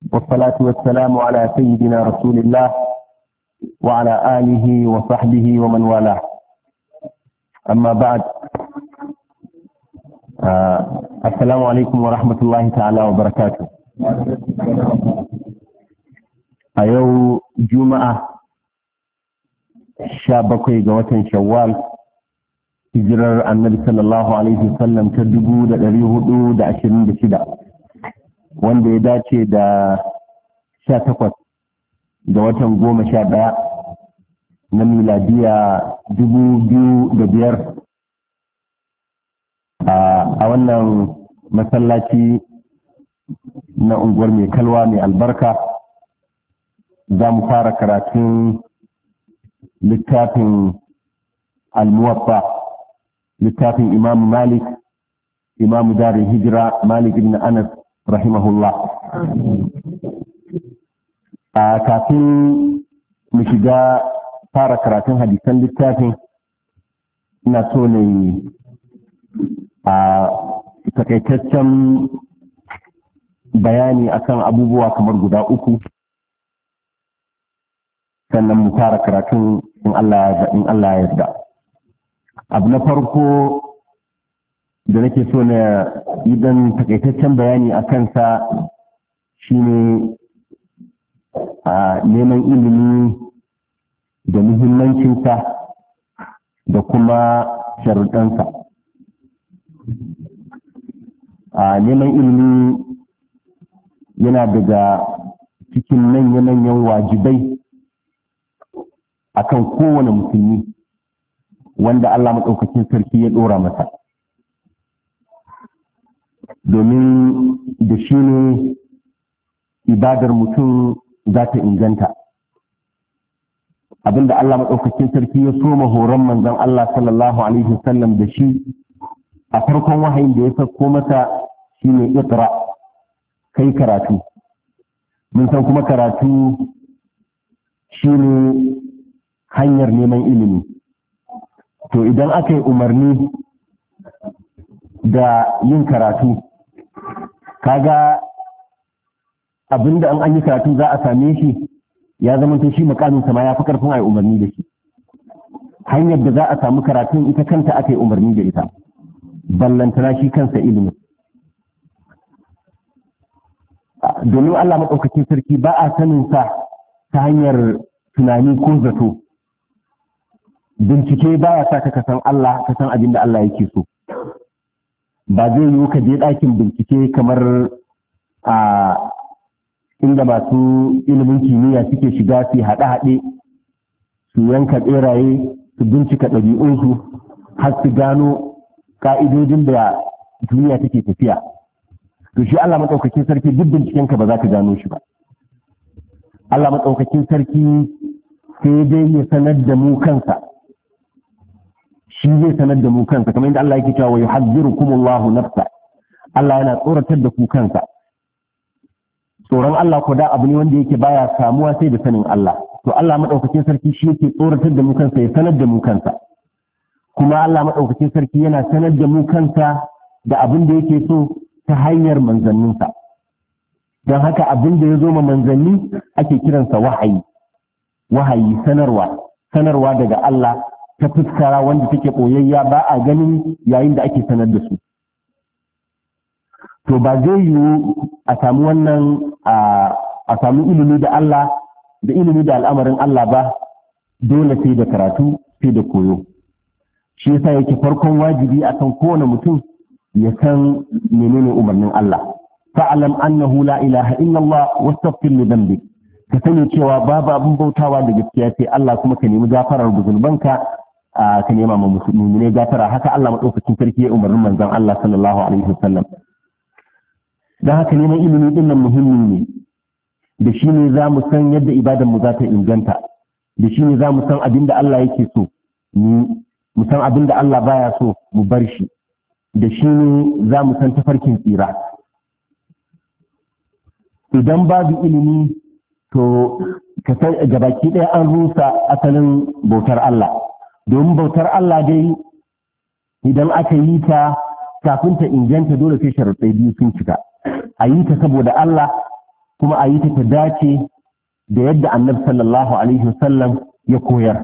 والصلاة والسلام على سيدنا رسول الله وعلى آله وصحبه ومن والاه. أما بعد، السلام عليكم ورحمة الله تعالى وبركاته. أيو جمعة شابكي جوة شوال hijirar annabi sallallahu alaihi wasallam ta 1426 wanda ya dace da 18 ga watan 11 na miladiya 2005 a wannan masallaci na unguwar mai kalwa mai albarka. za mu fara karatun littafin al-muwatta, littafin imam malik, imam darin hijira malik ibn anas rahimahullah. Kafin mu shiga fara karatun hadisan littafin, ina so ne a takaitaccen bayani akan abubuwa kamar guda uku, sannan mu fara karatun in Allah ya yarda. Abu na farko da nake so na idan takaitaccen bayani a kansa shine neman ilimi da muhimmancinsa da kuma sharuɗansa. Neman ilimi yana daga cikin manya-manyan wajibai akan kowane musulmi wanda Allah maɗaukakin sarki ya ɗora masa, domin da shi ne ibadar mutum za ta inganta. Abinda Allah maɗaukakin sarki ya soma horon manzon Allah sallallahu alaihi wasallam da shi a farkon wahayin da ya sauko masa shine iqra, kai karatu. Mun san kuma karatu shine hanyar neman ilimi. To idan aka yi umarni da yin karatu, kaga abinda an yi karatu za a same shi ya zama to shi makamin sama ya fi karfin a yi umarni da shi. Hanyar da za a samu karatun ita kanta aka yi umarni da ita, ballantana shi kansa ilimin. Domin Allah maɗaukakin sarki ba a sanin sa ta hanyar tunani ko zato. Bincike ba ya sa ka san Allah, ka san abin da Allah yake so. Ba zai yiwu ka je ɗakin bincike kamar a inda masu ilimin kimiyya suke shiga su haɗe-haɗe, su yanka ɓeraye, su bincika ɗabi'unsu har su gano ƙa'idodin da duniya take tafiya. To shi Allah maɗaukakin sarki duk bincikenka ba za ka gano shi ba. Allah maɗaukakin sarki sai dai ya sanar da mu kansa. Shi zai sanar da mu kansa, kamar yadda Allah yake cewa yuhadhdhirukumullahu nafsa. Allah yana tsoratar da ku kansa. Tsoron Allah ko da abu ne wanda yake baya samuwa sai da sanin Allah. To Allah madaukakin sarki shi yake tsoratar da mu kansa, ya sanar da mu kansa. Kuma Allah madaukakin sarki yana sanar da mu kansa da abin da yake so ta hanyar manzanninsa. Don haka abin da ya zo ma manzanni ake kiransa wahayi. Wahayi sanarwa daga Allah ta fuskara wanda take ɓoyayya, ba a ganin yayin da ake sanar da su. To ba zai yiwu a samu wannan a samu ilimi da Allah da ilimi da al'amarin Allah ba, dole sai da karatu, sai da koyo. Shi yasa yake farkon wajibi akan kowane mutum ya san menene umarnin Allah. Fa'alam annahu la ilaha illallah wastaghfir li dhanbik. Ka sani cewa babu abin bautawa da gaskiya sai Allah, kuma ka nemi gafarar zunubanka, ka nema ma musulmi ne gafara. Haka Allah madaukakin sarki ya umarni manzon Allah sallallahu alaihi wasallam. Dan haka neman ilimi din nan muhimmi ne. Da shi ne za mu san yadda ibadar mu za ta inganta. Da shi ne za mu san abin da Allah yake so mu san abin da Allah baya so mu bar shi. Da shi ne za mu san tafarkin tsira. Idan babu ilimi, to ka san gabaki ɗaya an rusa asalin bautar Allah. Domin bautar Allah dai idan aka yi ta kafin ta inganta dole sai sharuɗai biyu sun cika. A yi ta saboda Allah, kuma a yi ta dace da yadda annabi sallallahu alaihi wasallam ya koyar.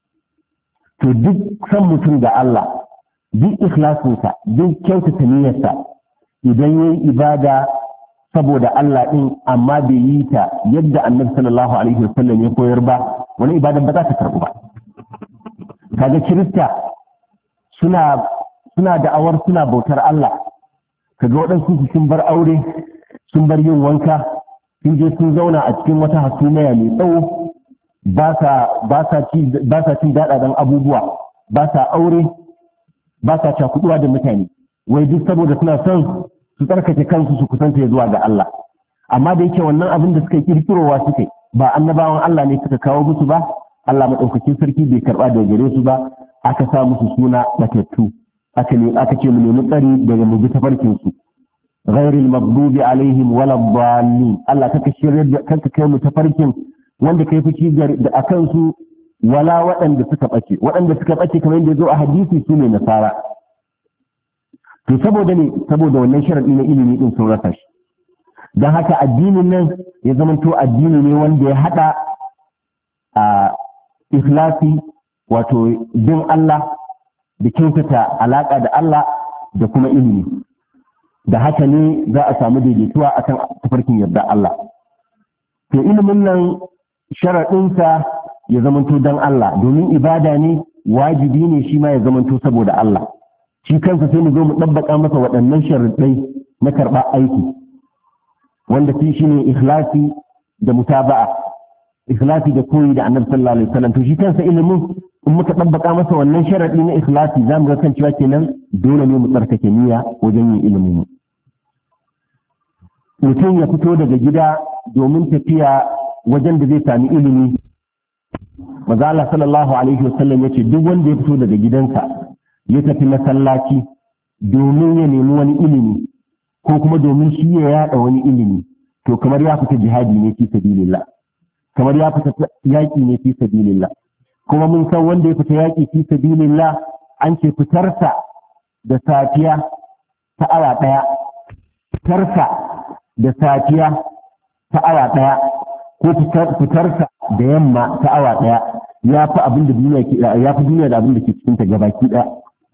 To duk san mutum ga Allah, duk ikhlasinsa, duk kyautata niyyarsa, idan yayi ibada saboda Allah din amma bai yi ta yadda annabi sallallahu alaihi wasallam ya koyar ba, wani ibadan ba za ta karbu ba. Kaga Kirista suna da'awar suna bautar Allah, kaga waɗansu sun bar aure, sun bar yin wanka, sun je sun zauna a cikin wata hasumiya mai tsawo, ba sa cin daɗaɗen abubuwa, ba sa aure, ba sa cakuɗuwa da mutane, wai duk saboda suna son su tsarkake kansu su kusanta zuwa ga Allah. Amma da yake wannan abin da suka kirkirowa suke, ba annabawan Allah ne suka kawo musu ba, Allah maɗaukakin sarki bai karɓa da gare su ba, aka sa musu suna batattu, aka ce mu nemi tsari daga mu bi tafarkin su. Ghairil maghdubi alaihim wala dhalin. Allah kaka kai mu tafarkin wanda kai fushi da akan su, wala waɗanda suka ɓace kamar yadda ya zo a hadisi su ne nasara. To saboda wannan sharaɗi na ilimi ɗin sun rasa shi. Don haka addinin nan ya zamanto addini ne wanda ya haɗa a ikhlasi, wato bin Allah da kyautata alaƙa da Allah da kuma ilimi. Da haka ne za a samu daidaituwa akan tafarkin yarda Allah. To ilimin nan sharaɗinsa ya zamanto don Allah, domin ibada ne, wajibi ne shi ma ya zamanto saboda Allah. Shi kansa sai mu zo mu ɗabbaƙa masa waɗannan sharaɗai na karɓar aiki, wanda shi ne ikhlasi da mutaba'a, ikhlasi da koyi da annabi sallallahu alaihi wasallam. To shi kansa ilimin in muka ɗabbaƙa masa wannan sharaɗi na ikhlasi, za mu ga kan cewa kenan dole ne mu tsarkake niyya wajen yin ilimin mu. Mutum ya fito daga gida domin tafiya wajen da zai sami ilimi. Manzo Allah sallallahu alaihi wasallam yace duk wanda ya fito daga gidansa ya tafi masallaci domin ya nemi wani ilimi ko kuma domin shi ya yada wani ilimi, to kamar ya fita jihadi ne fi sabilillah, kamar ya fita yaki ne fi sabilillah. Kuma mun san wanda ya fita yaki fi sabilillah an ce fitarsa da safiya ta awa daya, fitarsa da safiya ta awa daya ko fitarsa da yamma ta awa daya ya fi abin da duniya da abin da ke cikin ta gabaki daya.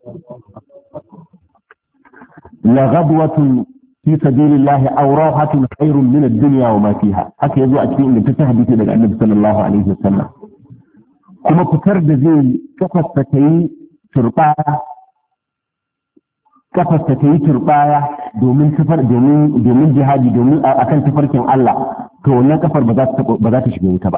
La ghadwatun fi sabilillahi aw rawhatun khairun min ad-dunya wa ma fiha. Haka yazo a cikin ingantaccen hadisi daga Annabi sallallahu alaihi wasallam. Kuma fitar da zai kafarsa ta yi turbaya domin jihadi, domin akan tafarkin Allah, to wannan kafar ba za ta shiga wuta ba.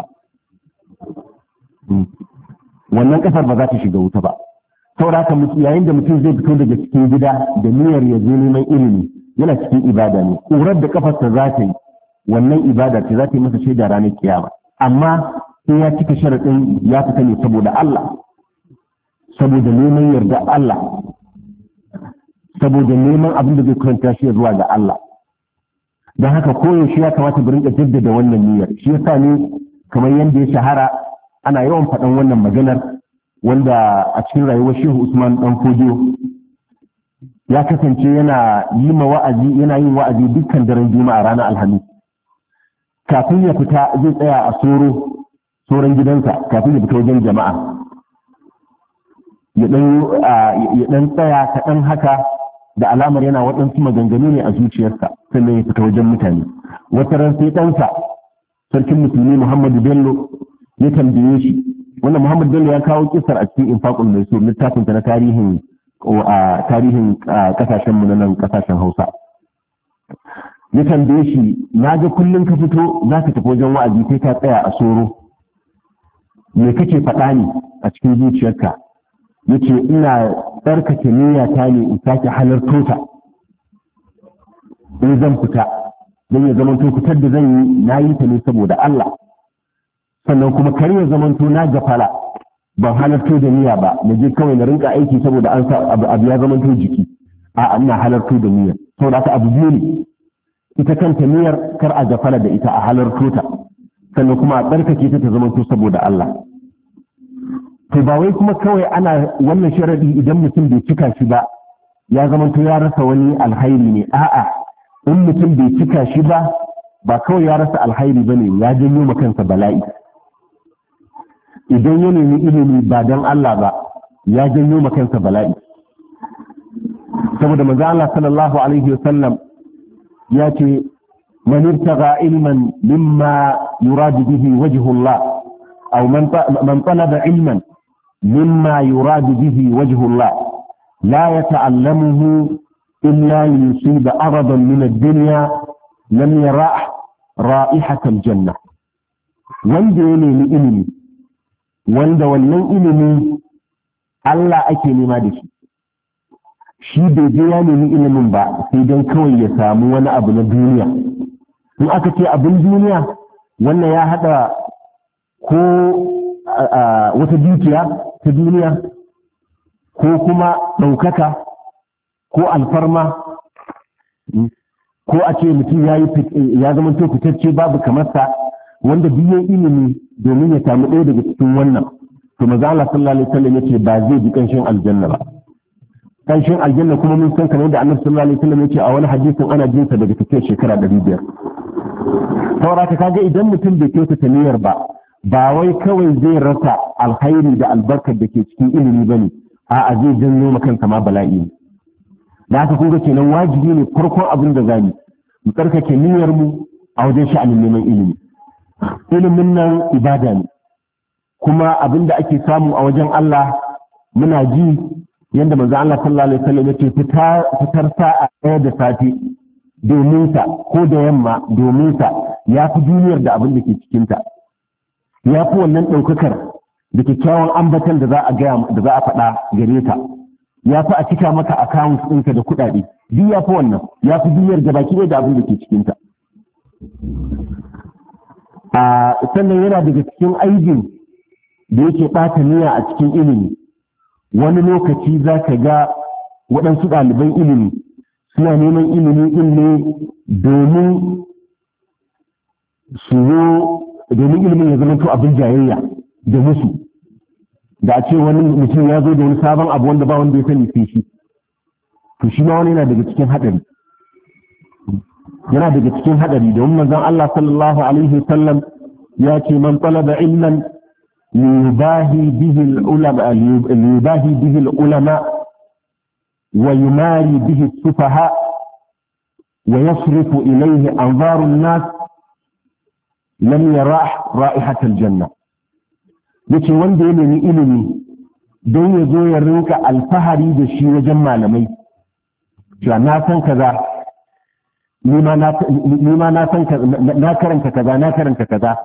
Wannan kafar ba za ta shiga wuta ba. Saboda haka yayin da mutum zai fito daga cikin gida da niyyar ya zo neman ilimi, yana cikin ibada ne. Ƙurar da kafarsa za ta yi, wannan ibada ce za ta yi masa shaida ranar kiyama. Amma sai ya cika sharaɗin ya fita ne saboda Allah, saboda neman yarda Allah, saboda neman abin da zai kwanta shi zuwa ga Allah. Don haka koyaushe ya kamata mu rinka jaddada wannan niyyar. Shi yasa ne kamar yadda ya shahara ana yawan faɗan wannan maganar, wanda a cikin rayuwar Shehu Usman Dan Fodiyo ya kasance yana yin wa'azi dukkan daren Juma'a ranar Alhamis. Kafin ya fita zai tsaya a soron gidansa kafin ya fita wajen jama'a. Ya ɗan tsaya kaɗan haka da alamar yana waɗansu maganganu ne a zuciyarsa, sannan ya fita wajen mutane. Wata ran sai ɗansa sarkin musulmi Muhammadu Bello ya tambaye shi. Wannan Muhammadu Bello ya kawo kisar a cikin Infaqul Maisur, littafin ta na tarihin kasashen mu na nan kasashen Hausa. Ya tambaye shi, na ga kullum ka fito za ka tafi wajen wa'azi sai ka tsaya a soro, me kake faɗa ne a cikin zuciyarka? Yace ina tsarkake niyyata ne in sake halarto ta in zan fita, don ya zamanto fitar da zan yi na yi ta ne saboda Allah, sannan kuma kar ya zamanto na gafala ban halarto da niyya ba, na je kawai na rinka aiki saboda an sa abu ya zamanto jiki. A'a, ina halarto da niyya saboda haka abu biyu ne, ita kanta niyyar kar a gafala da ita, a halarto ta, sannan kuma a tsarkake ta zamanto saboda Allah. To ba wai kuma kawai ana wannan sharadi idan mutum bai cika shi ba ya zamanto ya rasa wani alhairi ne. A'a, in mutum bai cika shi ba ba kawai ya rasa alhairi bane, ya janyo ma kansa bala'i. Idan ya nemi ilimi ba don Allah ba, ya janyo ma kansa bala'i. Saboda manzo Allah sallallahu alaihi wasallam ya ce man irtaga ilman mimma yuradu bihi wajhu Allah aw man talaba ilman mimma yuradu bihi wajhu Allah la yata'allamuhu illa yusiba aradan min ad-dunya lam yara ra'ihata al-janna. wanda ya nemi ilimi wanda wannan ilimi Allah ake nema da shi bai je ya nemi ilimin ba sai don kawai ya samu wani abu na duniya. In aka ce abin duniya, wannan ya haɗa ko wata dukiya ta duniya, ko kuma ɗaukaka, ko alfarma, ko a ce mutum ya zama to fitacce babu kamarsa, wanda biyan ilimi domin ya samu ɗaya daga cikin wannan. To maza Allah sallallahu alaihi wasallam yace ba zai ji ƙanshin aljanna ba. Ƙanshin aljanna kuma mun san kamar da Annabi sallallahu alaihi wasallam yace a wani hadisin ana jin sa daga tafiyar shekara 500. Saboda ka kaga idan mutum bai kyautata niyyar ba wai kawai zai rasa alkhairi da albarkar da ke cikin ilimi bane, a'a zai janyo ma kansa ma bala'i ne. Da haka kun ga kenan wajibi ne farkon abin da zamu mu tsarkake niyyar mu a wajen sha'anin neman ilimi. Ilimin nan ibada ne, kuma abin da ake samu a wajen Allah muna ji yadda manzo Allah sallallahu alaihi wasallam yake fitar sa'a ɗaya da safe domin sa ko da yamma domin sa ya fi duniyar da abin da ke cikin ta, ya fi wannan ɗaukakar da kyakkyawan ambatan da za a faɗa gare ta, ya fi a cika maka account ɗinka da kuɗaɗe, duk ya fi wannan, ya fi duniyar da baki ɗaya da abin da ke cikin ta. Sannan yana daga cikin aibin da yake ɓata niyya a cikin ilimi. Wani lokaci za ka ga waɗansu ɗaliban ilimi suna neman ilimi ɗin ne domin ilimin ya zama to abin jayayya da musu, da a ce wani mutum ya zo da wani sabon abu wanda ba wanda ya sani sai shi, to shi ma wani yana daga cikin haɗari. Yana daga cikin haɗari domin manzon Allah sallallahu alaihi wasallam ya ce man talaba ilman ليباهي به العلماء ويماري به السفهاء ويصرف إليه أنظار الناس لم يرى رائحة الجنة. yace wanda ya nemi ilimi don ya zo ya rinka alfahari da shi wajen malamai, cewa na san kaza, ni ma na san kaza, na karanta kaza, na karanta kaza,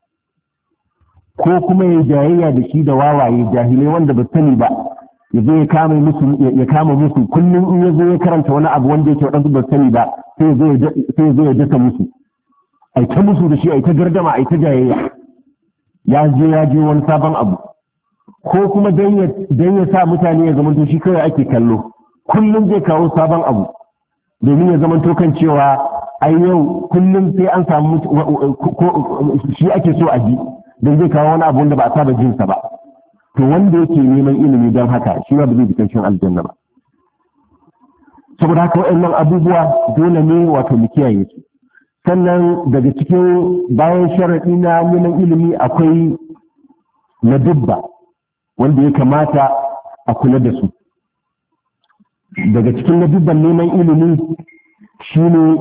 ko kuma ya jayayya da shi da wawaye jahilai wanda ba sani ba, ya zo ya kama musu kullum in ya zo ya karanta wani abu wanda yake waɗansu ba sani ba sai ya zo ya dasa musu, ai ta musu da shi, ai ta gardama, ai ta jayayya, ya je wani sabon abu, ko kuma dan ya sa mutane ya zamanto shi kawai ake kallo, kullum zai kawo sabon abu domin ya zamanto kan cewa ai yau kullum sai an samu shi ake so a ji, don zai kawo wani abu wanda ba a saba jinsa ba. To wanda yake neman ilimi don haka shi ma ba zai jikin aljanna ba. Saboda haka waɗannan abubuwa dole ne wato mu kiyaye su. Sannan daga cikin bayan sharaɗi na neman ilimi akwai ladubba wanda ya kamata a kula da su. Daga cikin ladubban neman ilimi shine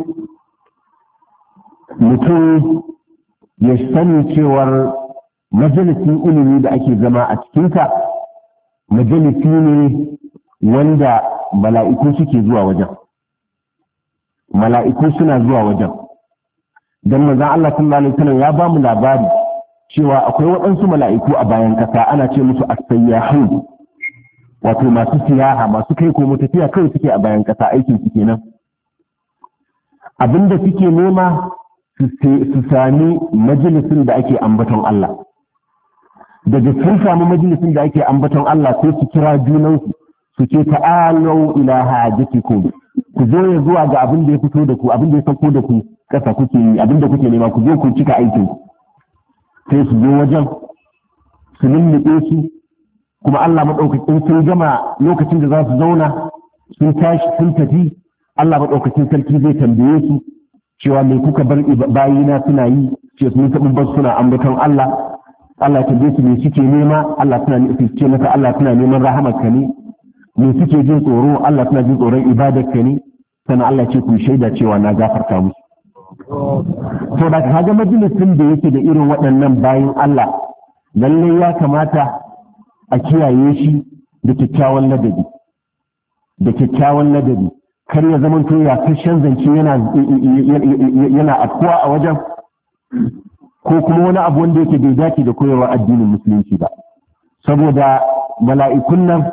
mutum ya sani cewar majalisin ilimi da ake zama a cikinsa majalisi ne wanda mala'iku suke zuwa wajen. Mala'iku suna zuwa wajen. Don manzon Allah sallallahu alaihi wasallam ya ba mu labari cewa akwai waɗansu mala'iku a bayan ƙasa ana ce musu as-sayyahun, wato masu siyaha, masu kai komo tafiya kawai suke a bayan ƙasa, aikin su kenan. Abinda suke nema su sami majalisin da ake ambaton Allah. Daga sun samu majalisin da ake ambaton Allah sai su kira junansu su ce ta'alau ila hajatikum, ku zo ya zuwa ga abin da ya fito da ku, abin da ya sauko da ku kasa kuke yi, abin da kuke nema, ku zo ku cika aikin. Sai su zo wajen su lulluɓe su, kuma Allah maɗaukakin sun gama lokacin da za su zauna sun tashi sun tafi, Allah maɗaukakin sarki zai tambaye su cewa me kuka bar bayina suna yi, ce sun taɓa bar suna ambaton Allah, Allah ya tambaye su me suke nema, Allah suna ce masa Allah suna neman rahamarka ne, me suke jin tsoro, Allah suna jin tsoron ibadarka ne, sannan Allah ce ku shaida cewa na gafarta musu. To da kaga majalisin da yake da irin waɗannan bayin Allah, lallai ya kamata a kiyaye shi da kyakkyawan ladabi. Da kyakkyawan ladabi, kar ya zama to ya kashin zance yana afkuwa a wajen, ko kuma wani abu wanda yake bai dace da koyarwar addinin musulunci ba. Saboda mala'ikun nan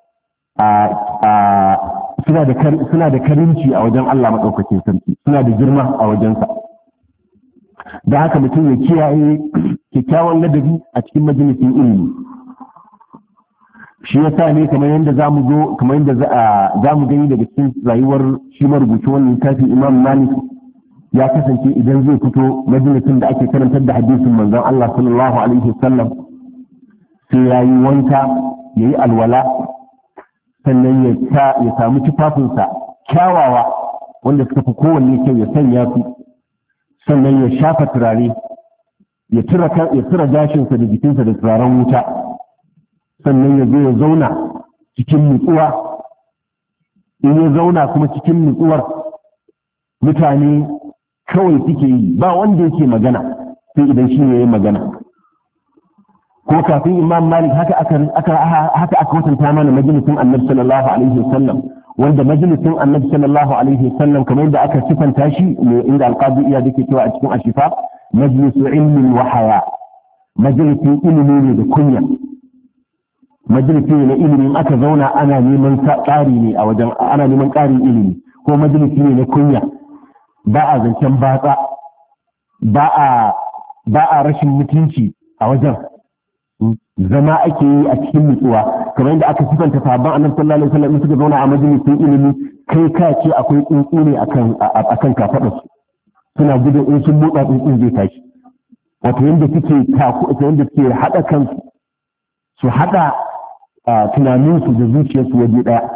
suna da karimci a wajen Allah maɗaukakin sarki, suna da girma a wajensa. Da haka mutum ya kiyaye kyakkyawan ladabi a cikin majalisin ilimi. Shi yasa ne kamar yadda za mu gani daga cikin rayuwar shi marubuci wannan littafi Imam Malik ya kasance idan zai fito majalisin da ake karantar da hadisin manzon Allah sallallahu alaihi wasallam sai ya yi wanka, ya yi alwala, sannan ya samu tufafinsa kyawawa wanda suka fi kowanne kyau ya sanya su, sannan ya shafa turare, ya tura gashinsa da jikinsa da turaren wuta, sannan ya zo ya zauna cikin nutsuwa. In ya zauna kuma cikin nutsuwar, mutane kawai suke yi, ba wanda yake magana sai idan shi ne ya yi magana. Ko kafin Imam Malik haka aka kwatanta mana majalisin Annabi sallallahu alaihi wasallam, wanda majalisin Annabi sallallahu alaihi wasallam kamar yadda aka sifanta shi ne, inda Al-Qadi Iyad yake cewa a cikin Ashifa, majlisu ilmin wa haya, majalisin ilimi ne da kunya. Majalisi ne na ilimin aka zauna ana neman ƙari ne a wajen, ana neman ƙarin ilimi, ko majalisi ne na kunya, ba a zancen batsa, ba a rashin mutunci a wajen, zama ake yi a cikin nutsuwa, kamar yadda aka sifanta sahabban Annabi sallallahu alaihi wasallam suka zauna a majalisin ilimi, kai ka ce akwai tsuntsu ne akan kafaɗarsu, suna gudun in sun motsa tsuntsun zai tashi. Wato yadda suke haɗa kansu, su haɗa tunaninsu da zuciyarsu waje ɗaya.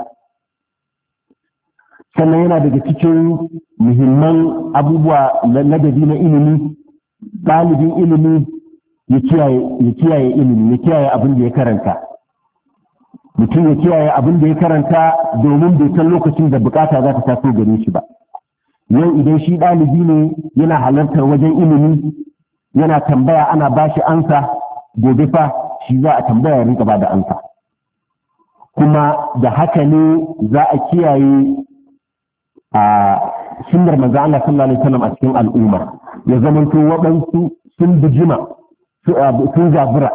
Sannan yana daga cikin muhimman abubuwa ladabi na ilimi, ɗalibin ilimi ya kiyaye ilimi, ya kiyaye abin da ya karanta. Mutum ya kiyaye abin da ya karanta domin bai san lokacin da bukata za ta taso gare shi ba. Yau idan shi ɗalibi ne yana halartar wajen ilimi, yana tambaya ana ba shi ansa, gobe fa shi za a tambaya ya rinka ba da ansa. Kuma da haka ne za a kiyaye a sunnar manzo Allah sallallahu alaihi wasallam a cikin al'umma, ya zamanto waɗansu sun bijima, sun zabura,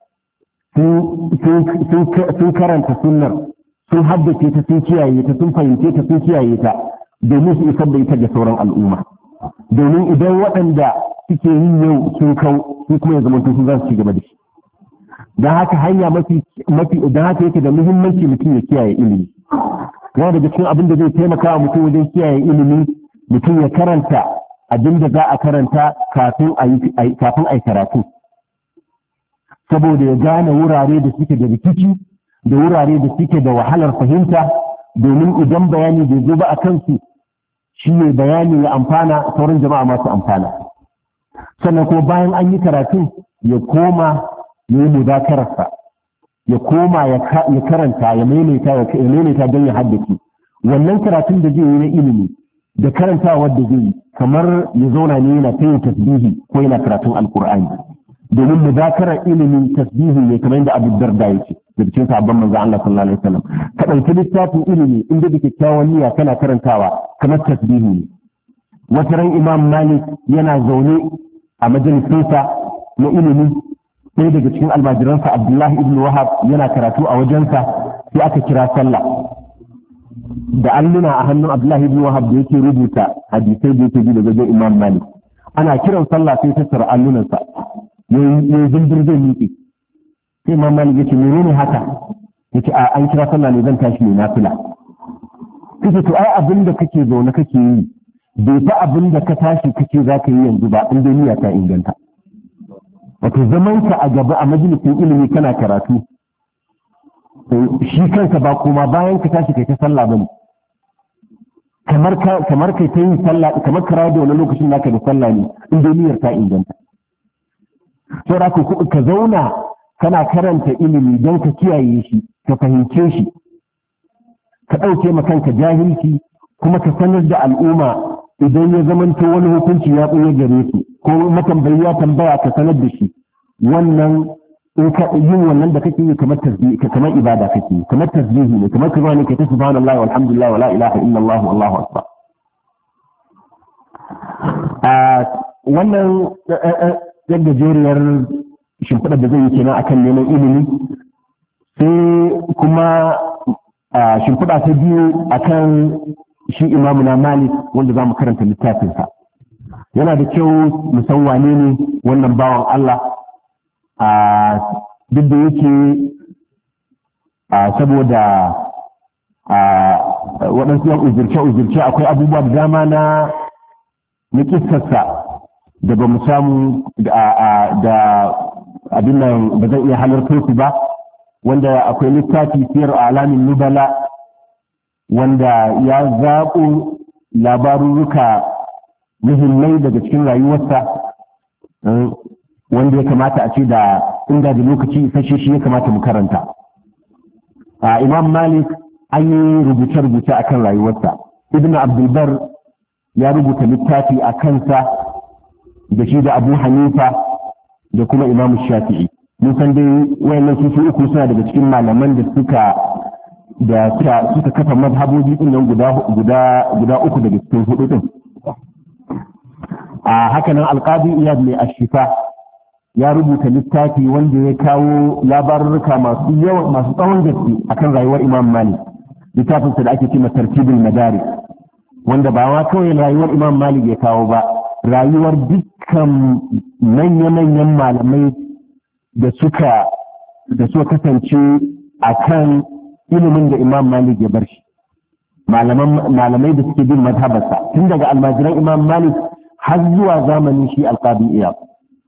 sun karanta sunnar, sun haddace ta, sun kiyaye ta, sun fahimce ta, sun kiyaye ta, domin su isar da ita ga sauran al'umma. Domin idan waɗanda suke yi yau sun kau, su kuma ya zamanto su za su ci gaba da shi. Don haka hanya mafi don haka yake da muhimmanci mutum ya kiyaye ilimi. Yana daga cikin abin da zai taimaka wa mutum wajen kiyaye ilimi, mutum ya karanta abin da za a karanta kafin a yi karatu, saboda ya gane wurare da suke da rikici da wurare da suke da wahalar fahimta, domin idan bayani bai zo ba a kansu, shi ne bayani ya amfana, sauran jama'a masu amfana. Sannan kuma bayan an yi karatu ya koma ya yi mudakararsa, ya koma ya karanta, ya maimaita don ya haddace. Wannan karatun da zai yi na ilimi da karantawa da zai yi kamar ya zauna ne yana ta yin tasbihi ko yana karatun alkur'ani, domin mudakarar ilimin tasbihi ne, kamar yadda Abu Darda yake da cikin sahabban manzo Allah sallallahu alaihi wasallam. Ka ɗauki littafin ilimi inda da kyakkyawan niyya kana karantawa kamar tasbihi ne. Wata ran Imam Malik yana zaune a majalisinsa na ilimi, ɗaya daga cikin almajiransa Abdullahi ibn Wahab yana karatu a wajensa, sai aka kira sallah. Da alluna a hannun Abdullahi ibn Wahab da yake rubuta hadisai da yake bi daga wajen Imam Malik, ana kiran sallah sai tattara allunansa ya zindir zai miƙe. Sai Imam Malik yace menene haka? Yace an kira sallah ne, zan tashi ne nafila. Kace to ai abin da kake zaune kake yi bai fa abin da ka tashi kake za ka yi yanzu ba, in dai niyya ta inganta. Wato zamanka a gaba a majalisin ilimi kana karatu, shi kanka ba kuma bayan ka tashi kai ta sallah bane. kamar kai ta yin sallah, kamar ka rayu da wani lokacin naka da sallah ne in dai niyyar ta inganta. Sai da ka zauna kana karanta ilimi don ka kiyaye shi, ka fahimce shi, ka ɗauke ma kanka jahilci, kuma ka sanar da al'umma idan ya zamanto wani hukunci ya ɓoye gare su ko matambayi ya tambaya ka sanar da shi. Wannan in ka yin wannan da kake yi kamar tasbih, kamar ibada kake yi, kamar tasbihi ne, kamar ka ne ka ta subhanallahi walhamdulillah wala ilaha illallah wallahu akbar. Wannan yadda jeriyar shimfiɗar da zai yi kenan akan neman ilimi. Sai kuma shimfiɗa ta biyu akan shi imamuna Malik wanda za mu karanta littafinsa. Yana da kyau mu san wane ne wannan bawan Allah, duk da yake saboda waɗansu yan uzurce akwai abubuwa da dama na kissarsa da ba mu samu da abin nan ba zan iya halartar su ba, wanda akwai littafi siyar alamin nubala wanda ya zaɓo labarurruka muhimmai daga cikin rayuwarsa, wanda ya kamata a ce da inda da lokaci isasshe shi ya kamata mu karanta. Imam Malik an yi rubuce-rubuce a kan rayuwarsa. Ibn Abdulbar ya rubuta littafi a kansa da shi da Abu Hanifa da kuma Imam Shafi'i. Mun san dai wayannan su uku suna daga cikin malaman da suka kafa mazhabobi din nan guda uku daga cikin hudu din. Haka nan Al-Qadi Iyad mai Ashifa ya rubuta littafi wanda ya kawo labarurruka masu tsawon gaske akan rayuwar Imam Malik. Littafinsa da ake cewa Tartibul Madarik, wanda ba ma kawai rayuwar Imam Malik ya kawo ba, rayuwar dukkan manya-manyan malamai da suka kasance akan ilimin da Imam Malik ya bar shi. Malamai da suke bin mazhabarsa tun daga almajiran Imam Malik har zuwa zamanin shi Al-Qadi Iyad.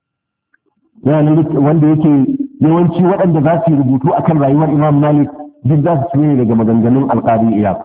Wanda yake yawanci waɗanda za su yi rubutu akan rayuwar Imam Malik duk za su ne daga maganganun Al-Qadi Iyad.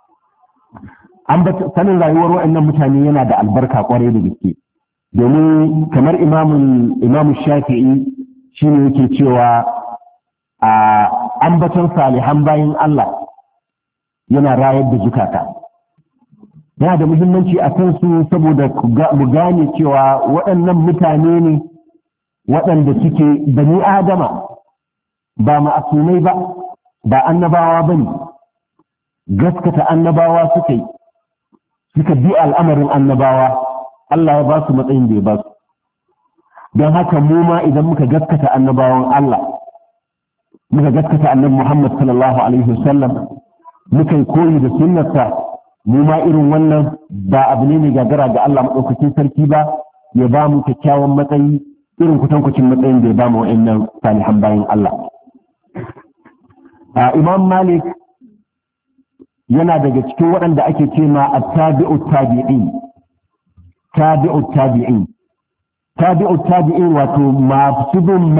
Sanin rayuwar waɗannan mutane yana da albarka kwarai da gaske, domin kamar Imam Shafi'i shi ne yake cewa ambaton salihan bayan Allah yana rayar da zukata. Yana da muhimmanci a kansu saboda mu gane cewa waɗannan mutane ne waɗanda suke bani Adama, ba ma'asumai ba annabawa ba ne, gaskata annabawa suka bi al'amarin annabawa, Allah ya ba su matsayin da ya ba su. Don haka mu ma idan muka gaskata annabawan Allah, muka gaskata annabi Muhammad sallallahu alaihi wasallam, muka yi koyi da sunnarsa, mu ma irin wannan ba abu ne mai gagara ga Allah maɗaukakin sarki ba, ya ba mu kyakkyawan matsayi irin kutankucin matsayin da ya ba mu wa'annan salihan bayan Allah. Imam Malik yana daga cikin waɗanda ake ce ma tabi'ut tabi'in. Tabi'ut tabi'in wato masu bin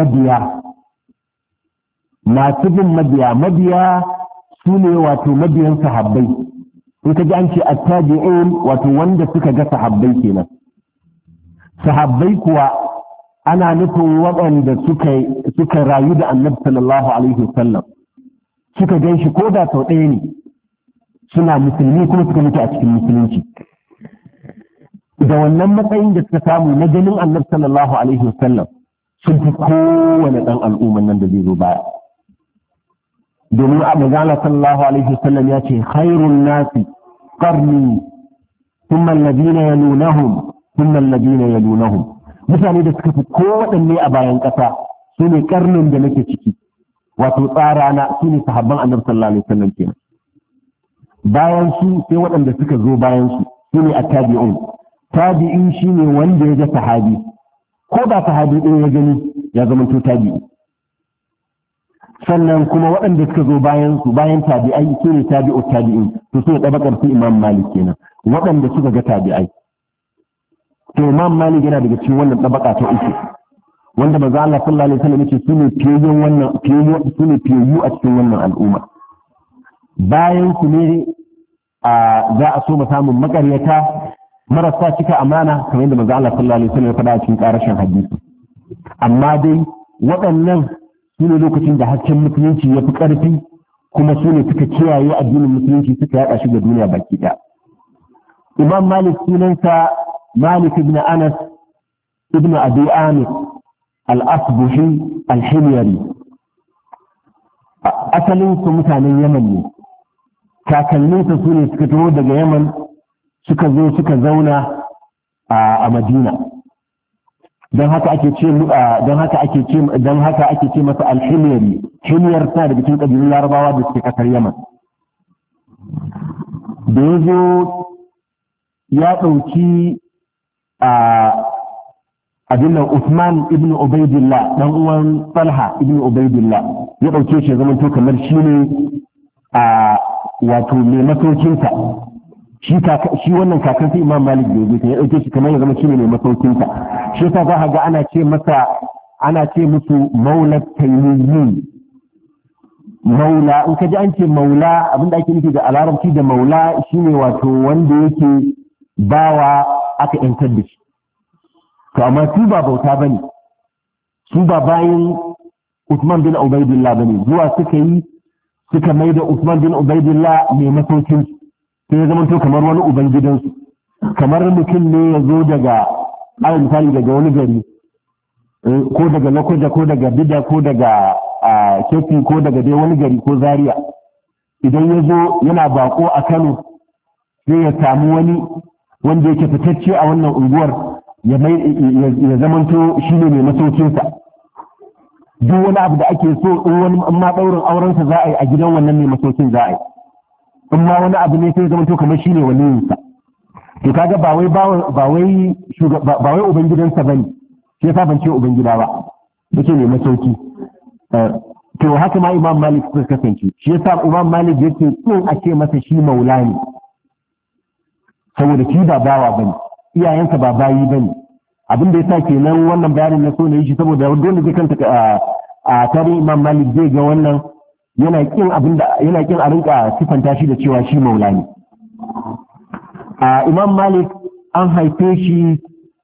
mabiya su ne wato mabiyan sahabbai. In ka ji an ce at-tabi'in wato wanda suka ga sahabbai kenan. Sahabbai kuwa ana nufin waɗanda suka rayu da Annabi sallallahu alaihi wasallam, suka gan shi ko da sau ɗaya ne, suna musulmi kuma suka mutu a cikin musulunci. Da wannan matsayin da suka samu na ganin Annabi sallallahu alaihi wasallam sun fi kowane ɗan al'umman nan da zai zo baya. Domin a magana sallallahu alaihi wasallam ya ce khairun nasi qarni thumma alladhina yalunahum thumma alladhina yalunahum. Mutane da suka fi kowaɗanne a bayan ƙasa su ne ƙarnin da nake ciki, wato tsarana su ne sahabban Annabi sallallahu alaihi wasallam kenan. Bayan su sai waɗanda suka zo bayan su ne at-tabi'un. Tabi'in shine wanda ya ga sahabi, ko da sahabi ɗin ya gani ya zama to tabi'i. Sannan kuma waɗanda suka zo bayan tabi'ai su ne tabi'ut tabi'in, to su ne tabakar su Imam Malik kenan, waɗanda suka ga tabi'ai. To Imam Malik yana daga cikin wannan tabaka ta uku, wanda manzo Allah sallallahu alaihi wasallam yace su ne fiyayyu a cikin wannan al'umma. Bayan su ne za a so samun makaryata marasa cika amana kamar yadda manzo Allah sallallahu alaihi wasallam ya faɗa cikin ƙarashin hadisi. Amma dai waɗannan su ne lokacin da hasken musulunci ya fi ƙarfi kuma su ne suka kiyaye addinin musulunci suka yaɗa shi ga duniya baki ɗaya. Imam Malik sunansa Malik ibn Anas ibn Abi Amir al-Asbuhi al-Himyari. Asalin su mutanen Yaman ne. Kakanninsa su ne suka taho daga Yaman suka zo suka zauna a Madina. Don haka ake ce masa al-Himyari. Himyar ta daga cikin kabilun Larabawa da suke kasar Yaman. Da ya zo ya ɗauki abin nan Usman ibn Ubaidillah dan uwan Talha ibn Ubaidillah ya ɗauke shi zaman to kamar shi ne wato mai masaukinsa. Shi wannan kakan sai Imam Malik da ya ɗauke shi kamar ya zama shi ne mai masaukinsa. Shi yasa za ga ana ce musu maula taymiyin. Maula in ka ji an ce maula abinda ake nufi da larabci da maula shine wato wanda yake bawa aka yantar da shi. To amma su ba bauta bane, su ba bayan Usman bin Ubaidillah bane, zuwa suka mai da Usman bin Ubaidillah mai masaukin sai ya zama to kamar wani uban gidansu, kamar mutum ne ya zo daga alal misali daga wani gari ko daga Lokoja ko daga Bida ko daga Kefi ko daga dai wani gari ko Zaria, idan ya zo yana bako a Kano sai ya samu wani wanda yake fitacce a wannan unguwar ya zamanto shi ne mai masaukinsa. Duk wani abu da ake so in wani ma ɗaurin aurensa za a yi a gidan wannan mai masaukin za a yi, in ma wani abu ne sai ya zamanto kamar shi ne waliyinsa. To kaga ba wai ubangidansa bane, shi yasa ban ce ubangida ba, yake mai masauki. To haka ma Imam Malik suka kasance, shi yasa Imam Malik yake in a ce masa shi maula ne, saboda shi ba bawa bane, iyayensa ba bayi bane. Abin da yasa kenan wannan bayanin na so na yi shi saboda wanda zai kanta a tarihin Imam Malik zai ga wannan yana kin a rinka sifanta shi da cewa shi maula ne. Imam Malik an haife shi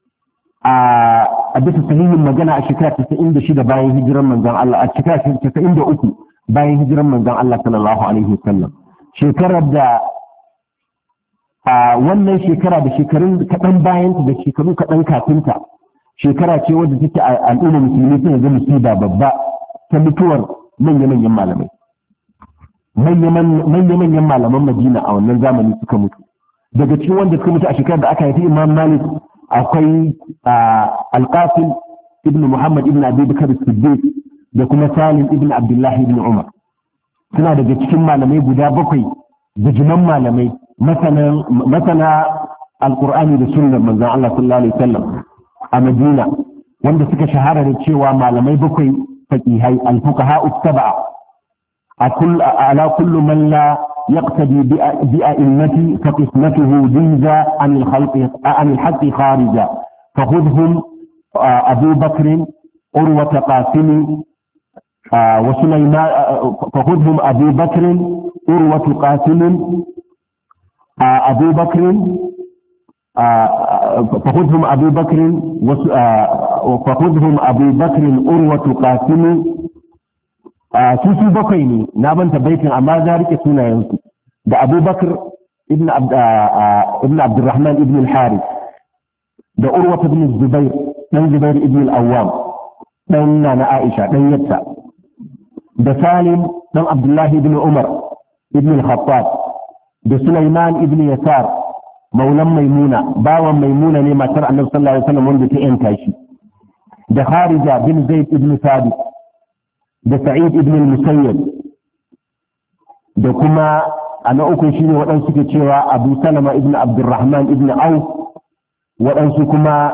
a bisa sahihin magana a shekara 96 bayan hijiran manzon Allah, a shekara 93 bayan hijiran manzon Allah sallallahu alaihi wasallam. Shekarar da wannan shekara da shekarun kaɗan bayanta da shekaru kaɗan kafinta, shekara ce wadda take al'ummar musulmi suna ga musiba babba ta mutuwar manya-manyan malamai. Manya-manyan malaman Madina a wannan zamani suka mutu. Daga cikin wanda suka mutu a shekarar da aka haifi Imam Malik akwai Al-Qasim ibn Muhammad ibn Abi Bakr as-Siddiq da kuma Salim ibn Abdullah ibn Umar. Suna daga cikin malamai guda bakwai bijiman malamai masana Al-Qur'ani da sunnar manzon Allah sallallahu alaihi wasallam a Madina, wanda suka shahara da cewa malamai bakwai faqihai al-fuqaha as-sab'a ala kullu man la يقتدي بأئمتي فقسمته جيزة عن الحق خارجا فخذهم أبو بكر عروة قاسم وسليمان فخذهم أبو بكر عروة قاسم أبو بكر فخذهم أبو بكر عروة قاسم su bakwai ne na banta baitin amma za rike sunayensu da Abubakar ibn Abdurrahman ibn al-Harith da Urwa ibn Zubair dan Zubair ibn al-Awwam dan Nana Aisha dan yatta da Salim dan Abdullah ibn Umar ibn al-Khattab da Sulaiman ibn Yasar maulan Maimuna bawan Maimuna ne matar Annabi sallallahu alaihi wasallam wanda ta yanka shi da Kharija bin Zaid ibn Thabit da Sa'id ibn al-Musayyib da kuma ana uku shine waɗansu suke cewa Abu Salama ibn Abdurrahman ibn Auf waɗansu kuma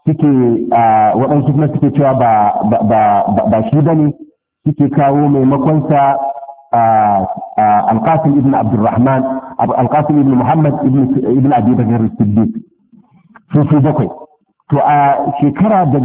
suke cewa ba shi bane, suke kawo maimakon sa Al-Qasim ibn Abdurrahman Al-Qasim ibn Muhammad ibn Abi Bakr as-Siddiq su bakwai. To a shekara ta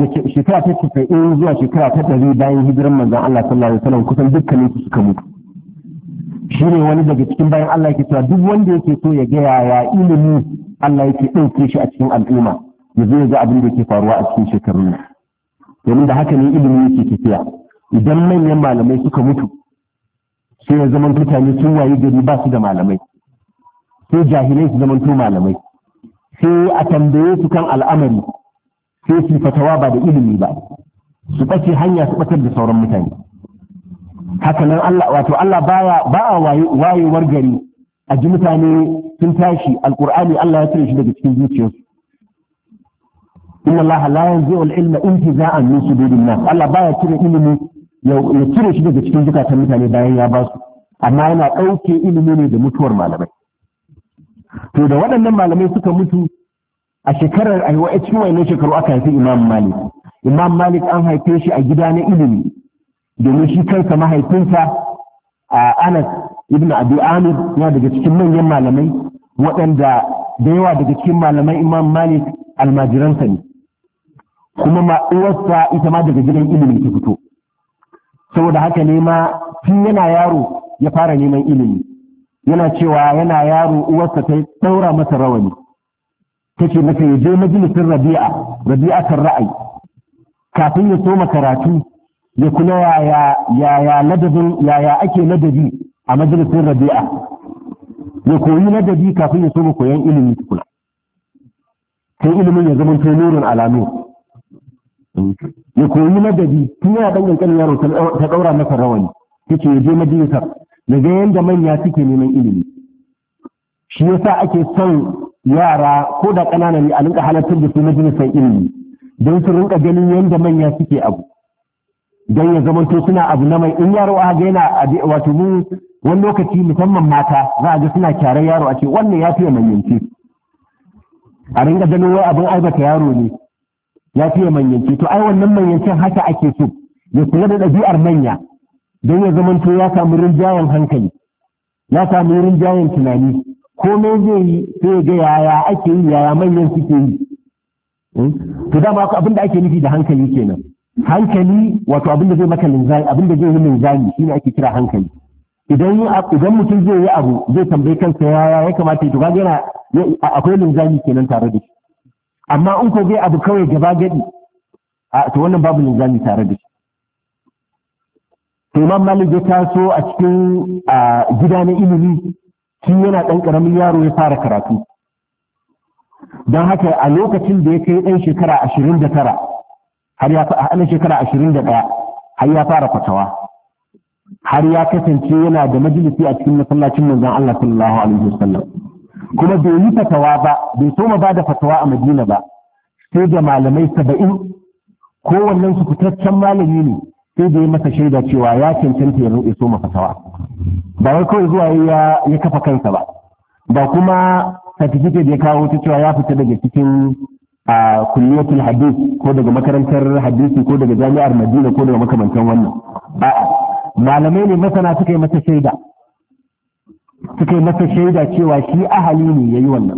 90 zuwa shekara ta 100 bayan hijiran manzon Allah sallallahu alaihi wasallam kusan dukkanin su suka mutu. shi ne wani daga cikin bayan Allah yake cewa duk wanda yake so ya ga yaya ilimi Allah yake ɗauke shi a cikin al'umma ya zo ya ga abin da yake faruwa a cikin shekarun nan domin da haka ne ilimi yake tafiya idan manyan malamai suka mutu sai ya zama mutane sun wayi gari ba su da malamai sai jahilai su zama malamai sai a tambaye su kan al'amari sai su fatawa ba da ilimi ba su ɓace hanya su ɓatar da sauran mutane haka nan Allah wato Allah ba a wayewar gari a ji mutane sun tashi alqur'ani Allah ya cire shi daga cikin zuciyarsu inna Allah la yanzi'u al-ilma intiza'an min sudurin nas Allah baya cire ilimi ya cire shi daga cikin zukatan mutane bayan ya ba su amma yana ɗauke ilimi ne da mutuwar malamai to da waɗannan malamai suka mutu a shekarar aiwa a cikin wannan shekaru aka haifi Imam Malik an haife shi a gida na ilimi domin shi kansa mahaifinsa a Anas ibn Abi Amir yana daga cikin manyan malamai waɗanda da yawa daga cikin malamai Imam Malik almajiransa ne kuma uwarsa ita ma daga gidan ilimi ta fito saboda haka ne ma tun yana yaro ya fara neman ilimi yana cewa yana yaro uwarsa ta ɗaura masa rawani ta ce masa ya je majalisin rabi'atar ra'ayi kafin ya soma karatu ya kula yaya ake ladabi a majalisin rabi'a ya koyi ladabi kafin ya soma koyan ilimi tukuna sai ilimin ya zama nurin alamu ya koyi ladabi tun yana ɗan ƙanƙanin yaro ta ɗaura masa rawani ta ce ya je majalisar ya ga yadda manya suke neman ilimi shi yasa ake son yara ko da ƙanana ne a rinka halartar da su majalisar ilimi don su rinka ganin yadda manya suke abu don ya zamanto suna abu na mai in yaro a ga yana wato mu wani lokaci musamman mata za a ga suna kyarar yaro a ce wannan ya fiye manyance a rinka ganin wai abin aibata yaro ne ya fiye manyance to ai wannan manyancen haka ake so ya kula da ɗabi'ar manya don ya zamanto ya samu rinjayen hankali ya samu rinjayen tunani komai zai yi sai ga yaya ake yi yaya manyan suke yi to dama abin da ake nufi da hankali kenan hankali wato abin da zai maka linzami abin da zai yi linzami shine ake kira hankali idan mutum zai yi abu zai tambayi kansa ya kamata to kaga yana akwai linzami kenan tare da shi amma in ko zai abu kawai gaba gadi to wannan babu linzami tare da shi to Imam Malik ya taso a cikin gida na ilimi tun yana ɗan ƙaramin yaro ya fara karatu don haka a lokacin da ya kai ɗan shekara 29 har ya ɗan shekara 21 har ya fara fatawa har ya kasance yana da majalisi a cikin masallacin manzon Allah sallallahu alaihi wasallam kuma bai yi fatawa ba bai soma ba da fatawa a Madina ba sai da malamai 70 kowannen su fitaccen malami ne sai da ya masa shaida cewa ya cancanta ya roƙe soma fatawa ba wai kawai zuwa ya kafa kansa ba kuma certificate ya kawo ta cewa ya fita daga cikin kulliyatul hadith ko daga makarantar hadisi ko daga jami'ar Madina ko daga makamantan wannan a'a malamai ne masana suka yi masa shaida cewa shi ahali ne yayi wannan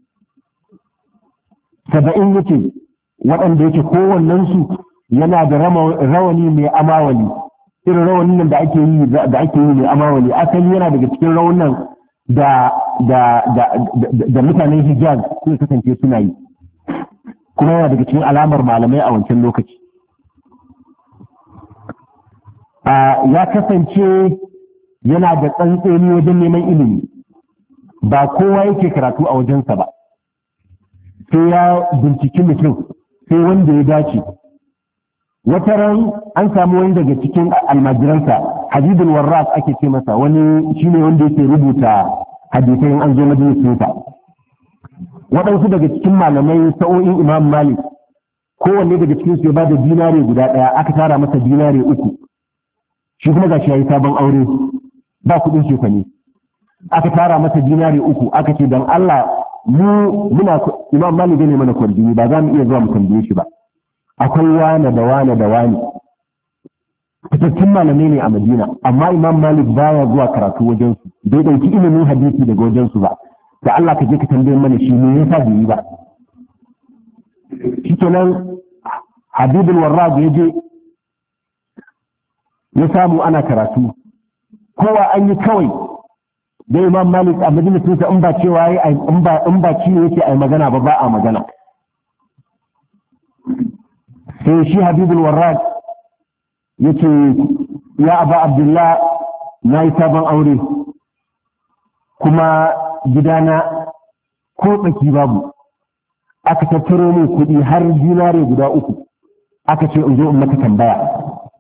70 yace waɗanda yake kowannen su yana da rawani mai amawali irin rawanin nan da ake yi mai amawali asali yana daga cikin rawunan da mutanen Hijaz suka kasance suna yi kuma yana daga cikin alamar malamai a wancan lokaci ya kasance yana da tsantseni wajen neman ilimi ba kowa yake karatu a wajensa ba sai ya binciki mutum sai wanda ya dace wata ran an samu wani daga cikin almajiransa Habibul Warraq ake ce masa wani shine wanda yake rubuta hadisai an zo majalisinsa waɗansu daga cikin malamai sa'o'in Imam Malik kowanne daga cikin su ya bada dinare guda ɗaya aka tara masa dinare 3 shi kuma gashi yayi sabon aure ba kuɗin shekwane aka tara masa dinare 3 aka ce dan Allah muna Imam Malik ne mana kwarjini ba za mu iya zuwa mu tambaye shi ba akwai wane da wane da wane fitattun malamai ne a Madina amma Imam Malik baya zuwa karatu wajen su bai dauki ilimin hadisi daga wajen su ba da Allah ka je ka tambaye mana shi ne yasa bai yi ba shikenan Habibul Warraq ya je ya samu ana karatu kowa an yi kawai dai Imam Malik a majalisinsa in ba cewa in ba ciwo yake ai magana ba a magana. sai shi Habibul Warraq yace ya Aba Abdullah na yi sabon aure kuma gidana ko tsaki babu, aka tattaro min kuɗi har dinare guda 3 aka ce in zo in maka tambaya.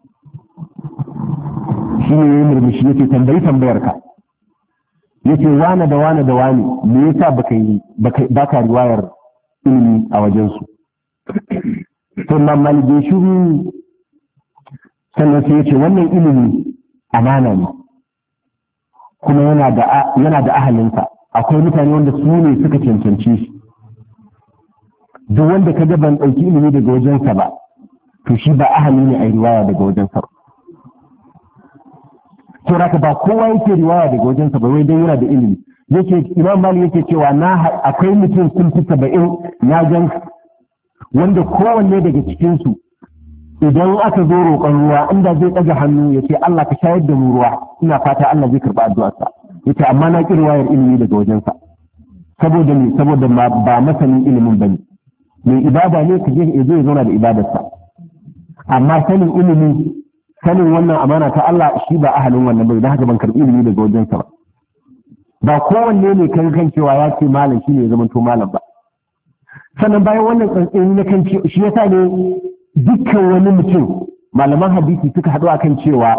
shi ne ya murmushi yake tambayar ka, yake wane da wane da wane me yasa baka riwayar ilimi a wajensu. to Imam Malik ya shiru, sannan sai yace wannan ilimi amana ne kuma yana da ahalinsa. akwai mutane wanda su ne suka cancanci shi. duk wanda ka ga ban ɗauki ilimi daga wajensa ba to shi ba ahali ne a riwaya daga wajensa ba. to raka ba kowa yake riwaya daga wajensa ba wai dan yana da ilimi. yake Imam Malik yake cewa akwai mutum sun fi 70 na gan wanda kowanne daga cikin su idan aka zo roƙon ruwa inda zai ɗaga hannu ya ce Allah ka shayar da mu ruwa, ina fata Allah zai karɓi addu'arsa. yace amma na ƙi riwayar ilimi daga wajensa saboda ba masanin ilimin bane, mai ibada ne ka je ya zo ya zauna da ibadarsa, amma sanin ilimi, sanin wannan amana ta Allah shi ba ahalin wannan bai, don haka ban karɓi ilimi daga wajensa ba. ba kowanne ne kan cewa ya ce malam shi ne ya zama to malam ba. sannan bayan wannan tsantseni na kan shi yasa ne dukkan wani mutum malaman hadisi suka haɗu akan cewa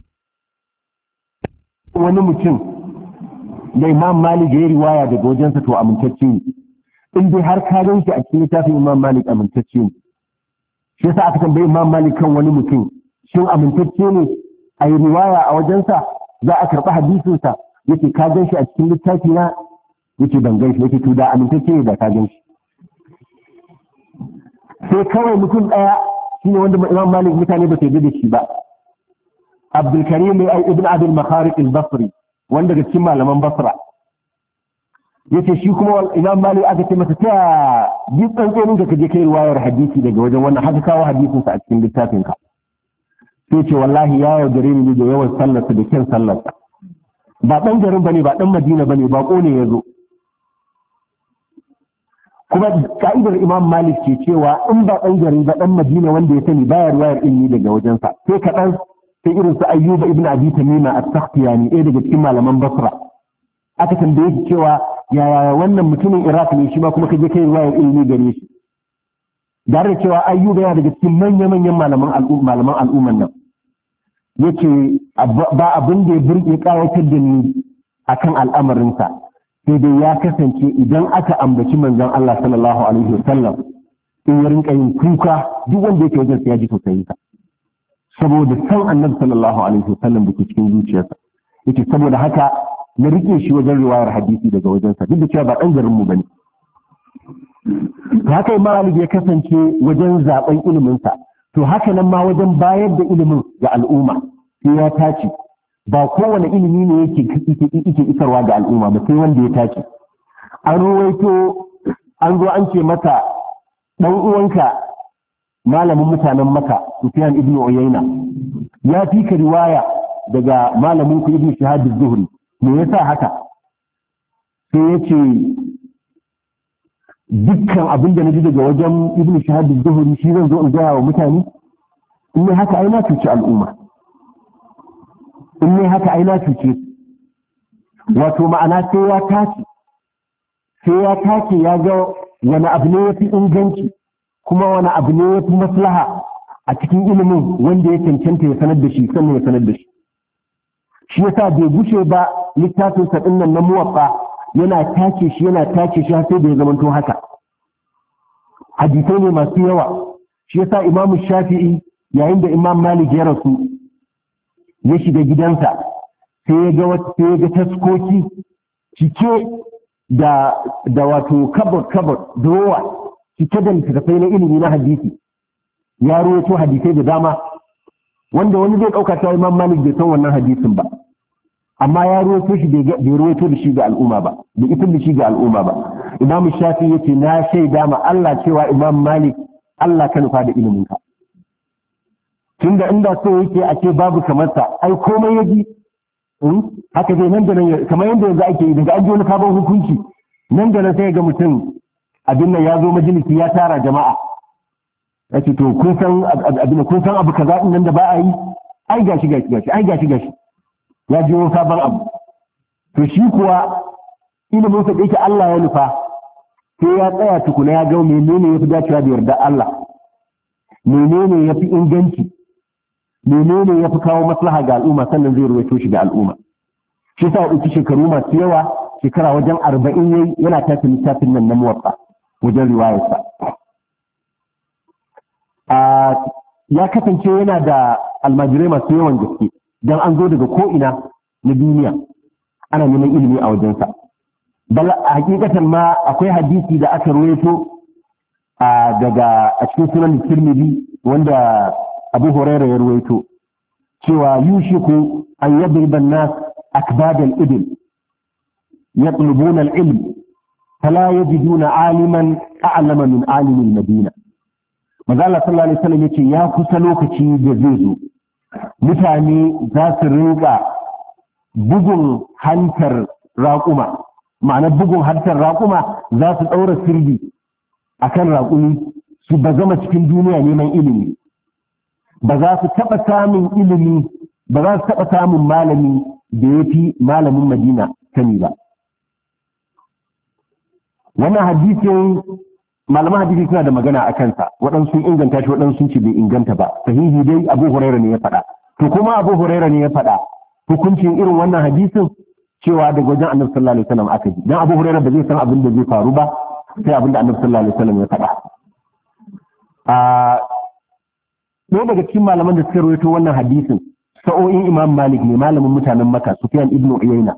wani mutum da Imam Malik ya riwaya daga wajensa to amintacce ne, in dai har ka gan shi a cikin littafin Imam Malik amintacce ne. shi yasa aka tambayi Imam Malik kan wani mutum shin amintacce ne a yi riwaya a wajensa, za a karɓi hadisinsa, yake ka gan shi a cikin littafi na, yake ban gan shi, yake to da amintacce ne da ka gan shi. sai kawai mutum ɗaya shi ne wanda Imam Malik mutane ba su yarda da shi ba, Abdul Karim ibn Abdul Makhariq al-Basri, wanda daga cikin malaman Basra. yace shi kuma Imam Malik aka ce masa ta yi tsantsonin da kaje kai riwayar hadisi daga wajen wannan, haka kawo hadisin sa a cikin littafin ka. sai ce wallahi ya yaudare ni da yawan sallarsa da kyan sallarsa, ba dan garin bane, ba dan Madina bane, ba ko ne yazo. kuma ka'idar Imam Malik ce cewa in ba dan garin ba dan Madina wanda ya sani baya riwayar ilmi daga wajensa, sai kaɗan sai irin su Ayyuba ibn Abi Tamima as-Sakhtiyani ɗaya daga cikin malaman Basra. aka tambaye shi cewa yaya wannan mutumin Iraq ne shi ma kuma kaje kai riwayar ilmi gare shi, da cewa Ayyuba yana daga cikin manya-manyan malaman al'umman nan. yake ba abin da ya burge kayatar da ni akan al'amarinsa, sai dai ya kasance idan aka ambaci manzon Allah sallallahu alaihi wasallam in ya rinka yin kuka, duk wanda yake wajen sa ya ji tausayin sa saboda san annabi sallallahu alaihi wasallam da ke cikin zuciyarsa. yake saboda haka na rike shi wajen riwayar hadisi daga wajensa, duk da cewa ba dan garin mu bane. haka Imam Malik ya kasance wajen zaben ilimin sa, to haka nan ma wajen bayar da ilimin ga al'umma sai ya tace. ba kowane ilimi ne yake isarwa ga al'umma ba sai wanda ya tace. an ruwaito an zo an ce masa dan uwanka malamin mutanen Makka Sufyan ibn Uyayna ya fi ka riwaya daga malamin ku Ibn Shihab az-Zuhri, me yasa haka? sai yace dukkan abin da naji daga wajen Ibn Shihab az-Zuhri shi zan zo in gaya wa mutane, in ne haka ai na cuci al'umma, in ne haka ai na cuce. wato ma'ana sai ya tace ya ga wani abu ne yafi inganci kuma wani abu ne yafi maslaha a cikin ilimin wanda ya cancanta ya sanar da shi, sannan ya sanar da shi. shi yasa bai gushe ba littafin sa dinnan na Muwaffa yana tace shi har sai da ya zamanto haka. hadisai ne masu yawa. shi yasa Imam Shafi'i yayin da Imam Malik ya rasu ya shiga gidansa sai ya ga taskoki cike da wato kabot drawer cike da littattafai na ilimi na hadisi. ya ruwaito hadisai da dama wanda wani zai ɗauka cewa Imam Malik bai san wannan hadisin ba, amma ya ruwaito shi bai ruwaito da shi ga al'umma ba, bai isar da shi ga al'umma ba. Imam Shafi yace na shaida ma Allah cewa Imam Malik Allah ka nufa da iliminka, tunda inda so yake a ce babu kamar sa ai komai ya ji haka zai nan da nan kamar yadda yanzu ake yi daga an ji wani sabon hukunci nan da nan sai ga mutum abin nan ya zo majalisi ya tara jama'a yace to kun san abu kaza din nan da ba a yi ai gashi ya ji wani sabon abu to shi kuwa ilimin sa da yake Allah ya nufa sai ya tsaya tukuna ya ga menene yafi dacewa da yarda Allah menene yafi inganci menene yafi kawo maslaha ga al'umma sannan zai ruwaito shi ga al'umma shi sa ya shekaru masu yawa shekara wajen 40 yayi yana tafi littafin nan na muwatta wajen riwayarsa ya kasance yana da almajirai masu yawan gaske dan an zo daga ko ina na duniya ana neman ilimi a wajensa bal a hakikatan ma akwai hadisi da aka ruwaito daga a cikin sunan Tirmidhi wanda Abu Hurairah ya ruwaito cewa yushiku an yadriba an-nas akbad al-ibil yatlubuna al-ilm fala yajiduna aliman a'lama min alim al-madina manzo Allah sallallahu alaihi wasallam yace ya kusa lokaci da zai zo mutane za su rinka bugun hantar raƙuma ma'ana bugun hantar raƙuma za su ɗaura sirri akan raƙumi su ba zama cikin duniya neman ilimi ba za su taɓa samun ilimi ba za su taɓa samun malami da ya fi malamin Madina sani ba wannan hadisin malaman hadisi suna da magana a kansa waɗansu sun inganta shi waɗansu sun ce bai inganta ba sahihi dai Abu Hurairah ne ya faɗa to kuma Abu Hurairah ne ya faɗa hukuncin irin wannan hadisin cewa daga wajen Annabi sallallahu alaihi wasallam aka ji dan Abu Hurairah ba zai san abin da zai faru ba sai abin da Annabi sallallahu alaihi wasallam ya faɗa ɗaya daga cikin malaman da suka rawaito wannan hadisin sa'o'in Imam Malik ne malamin mutanen Makka Sufyan ibn Uyayna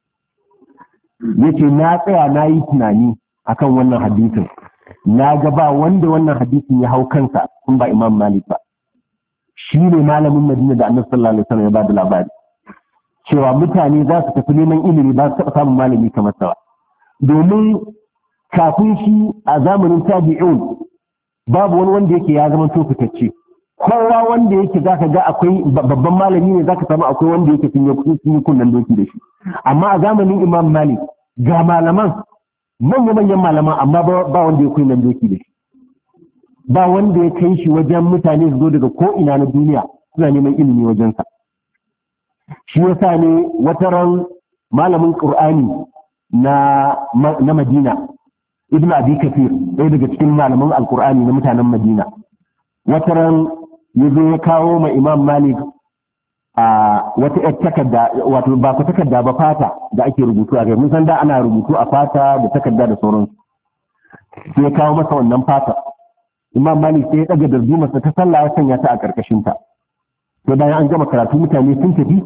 yace na tsaya na yi tunani akan wannan hadisin na ga ba wanda wannan hadisin ya hau kansa in ba Imam Malik ba shi ne malamin Madina da Annabi sallallahu alaihi wasallam ya ba da labari cewa mutane za su tafi neman ilimi ba su taɓa samun malami kamar sa domin kafin shi a zamanin tabi'un babu wani wanda yake ya zama to fitacce kowa wanda yake zaka ga akwai babban malami ne zaka samu akwai wanda yake sun yi kunnan doki da shi amma a zamanin Imam Malik ga malaman manya-manyan malaman amma ba wanda ya kunnan doki da shi ba wanda ya kai shi wajen mutane su zo daga ko ina na duniya suna neman ilimi wajensa shi yasa ne wata ran malamin Qur'ani na Madina Ibn Abi Kathir ɗaya daga cikin malaman Al-Qur'ani na mutanen Madina wata ran ya zo ya kawo ma Imam Malik a wata ƴar takarda wato ba ku takarda ba fata da ake rubutu a kai mun san da ana rubutu a fata da takarda da sauransu sai ya kawo masa wannan fata Imam Malik sai ya daga dardumarsa ta sallah ya sanya ta a karkashin ta sai bayan an gama karatu mutane sun tafi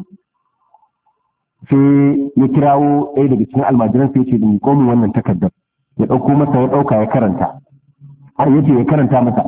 sai ya kirawo ɗaya daga cikin almajiran sai ya ce din komin wannan takardar ya ɗauko masa ya ɗauka ya karanta har yace ya karanta masa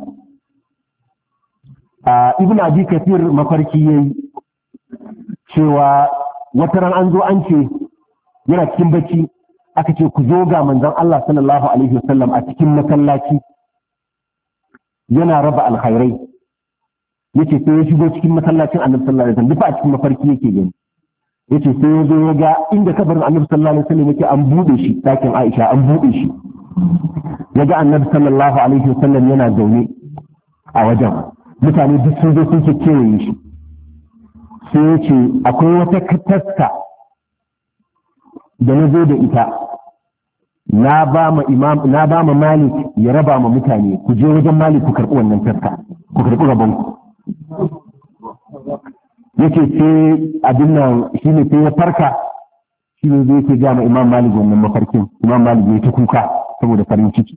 Ibn Abi Kathir mafarki yayi cewa wata ran an zo an ce yana cikin bacci aka ce ku zo ga manzon Allah sallallahu alaihi wasallam a cikin masallaci yana raba alkhairai yace sai ya shigo cikin masallacin Annabi sallallahu alaihi wasallam duk a cikin mafarki yake gani yace sai ya zo ya ga inda kabarin Annabi sallallahu alaihi wasallam yake an bude shi dakin Aisha an bude shi ya ga Annabi sallallahu alaihi wasallam yana zaune a wajen mutane duk sun zo sun kewaye shi sai ya ce akwai wata taska da na zo da ita na ba ma Malik ya raba ma mutane ku je wajen Malik ku karɓi wannan taska ku karɓi rabon ku yake sai abin nan shi ne sai ya farka shi ne zai ke gama Imam Malik wannan mafarkin Imam Malik ya ta kuka saboda farin ciki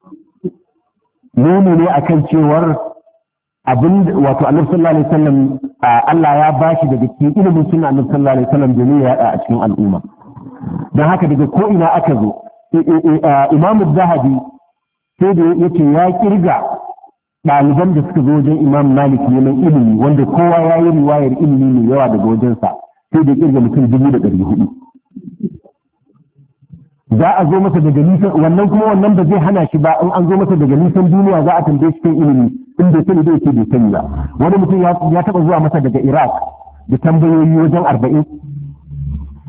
nuni ne akan cewar abin wato Annabi sallallahu alaihi wasallam Allah ya bashi daga cikin ilimin sunna Annabi sallallahu alaihi wasallam domin ya yada a cikin al'umma dan haka daga ko ina aka zo Imam Zahabi sai da yake ya kirga ɗaliban da suka zo wajen Imam Malik neman ilimi wanda kowa ya yi riwayar ilimi mai yawa daga wajensa sai da kirga mutum 1400 za a zo masa daga nisan wannan kuma wannan ba zai hana shi ba in an zo masa daga nisan duniya za a tambaye shi kan ilimi in bai sani bai ce bai sani ba wani mutum ya taɓa zuwa masa daga Iraq da tambayoyi wajen 40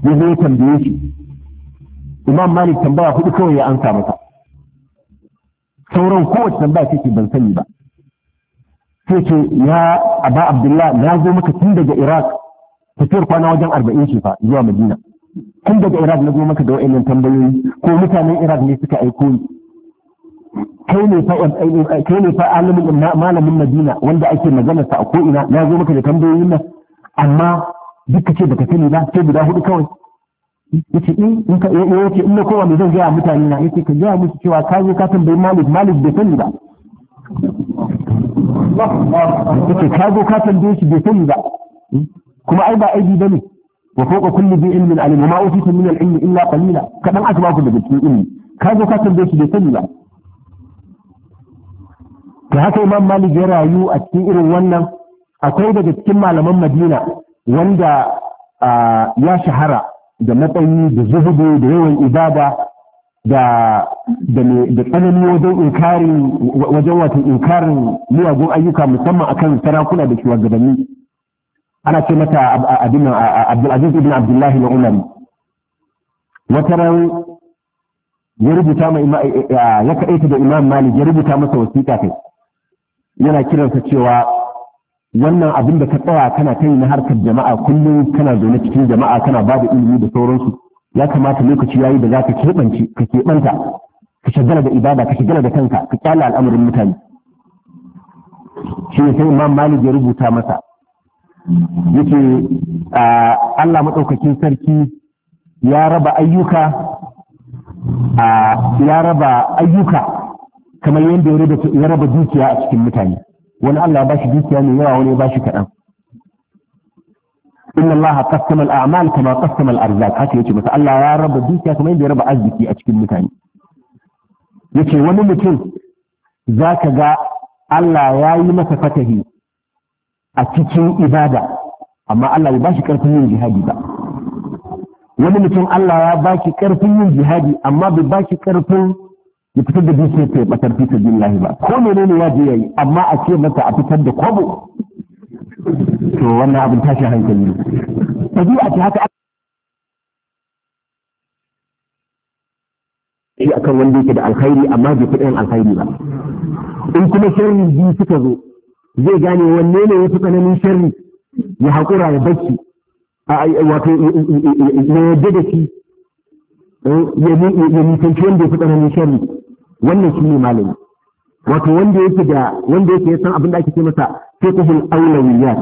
ya zo ya tambaye shi. Imam Malik tambaya 4 kawai ya ansa masa, sauran kowace tambaya ce ban sani ba. Sai ce ya Aba Abdullah, na zo maka tun daga Iraq, tafiyar kwana wajen 40 ce fa zuwa Madina. Tun daga Iraq na zo maka da wa'annan tambayoyi, ko mutanen Iraq ne suka aiko ni? Kai ne fa malamin Madina wanda ake magana sa a ko ina, na zo maka da tambayoyin nan, amma duka ce baka sani ba, sai guda 4 kawai. Yace in ka yace in na kowa me zan gaya mutane na, yace ka gaya musu cewa ka zo ka tambayi Malik bai sani ba. Yace ka zo ka tambaye shi bai sani ba, kuma ai ba aibi bane. Wa fawqa kulli bi ilmin alim, ma utitu min al-ilmi illa qalila. Kadan aka ba ku daga cikin ilmi, ka zo ka tambaye shi bai sani ba. To haka Imam Malik ya rayu a cikin irin wannan. Akwai daga cikin malaman Madina wanda ya shahara da matsayi da zuhudu da yawan ibada da tsanani wajen inkarin miyagun ayyuka, musamman akan sarakuna da shugabanni. Ana ce mata Abdulaziz ibn Abdullahi na Umari. Wata ran ya rubuta ya kaɗaita da Imam Malik, ya rubuta masa wasiƙa kai, yana kiransa cewa wannan abin da ka tsaya kana ta yi na harkar jama'a, kullum kana zaune cikin jama'a kana ba da ilimi da sauransu, ya kamata lokaci yayi da za ka keɓanta ka shagala da ibada, ka shagala da kanka, ka kyale al'amarin mutane. Shi ne sai Imam Malik ya rubuta masa yake Allah maɗaukakin sarki ya raba ayyuka kamar yadda ya raba dukiya a cikin mutane. Wani Allah ya bashi dukiya mai yawa, wani ya bashi kaɗan. Inna Allah qassama al-a'mal kama qassama al-arzaq. Haka yace masa Allah ya raba dukiya kamar yadda ya raba arziki a cikin mutane. Yace wani mutum zaka ga Allah ya yi masa fatahi a cikin ibada, amma Allah ya bashi karfin yin jihadi ba. Wani mutum Allah ya bashi karfin yin jihadi, amma bai bashi karfin ya fitar da dukiyar ta ya batar fi sabilillahi ba. Ko menene ya je yayi, amma a ce mata a fitar da kwabo, to wannan abin tashin hankali ne. Tabi'a ce haka shi akan wanda yake da alkhairi, amma bai fi ɗayan alkhairi ba. In kuma sharri biyu suka zo, zai gane wanne ne ya fi tsananin sharri, ya haƙura ya bacci, wato ya yadda da shi, ya nisanci wanda ya fi tsananin sharri. Wannan shi ne malami, wato wanda yake ya san abin da ake ce masa fiqhul awlawiyat,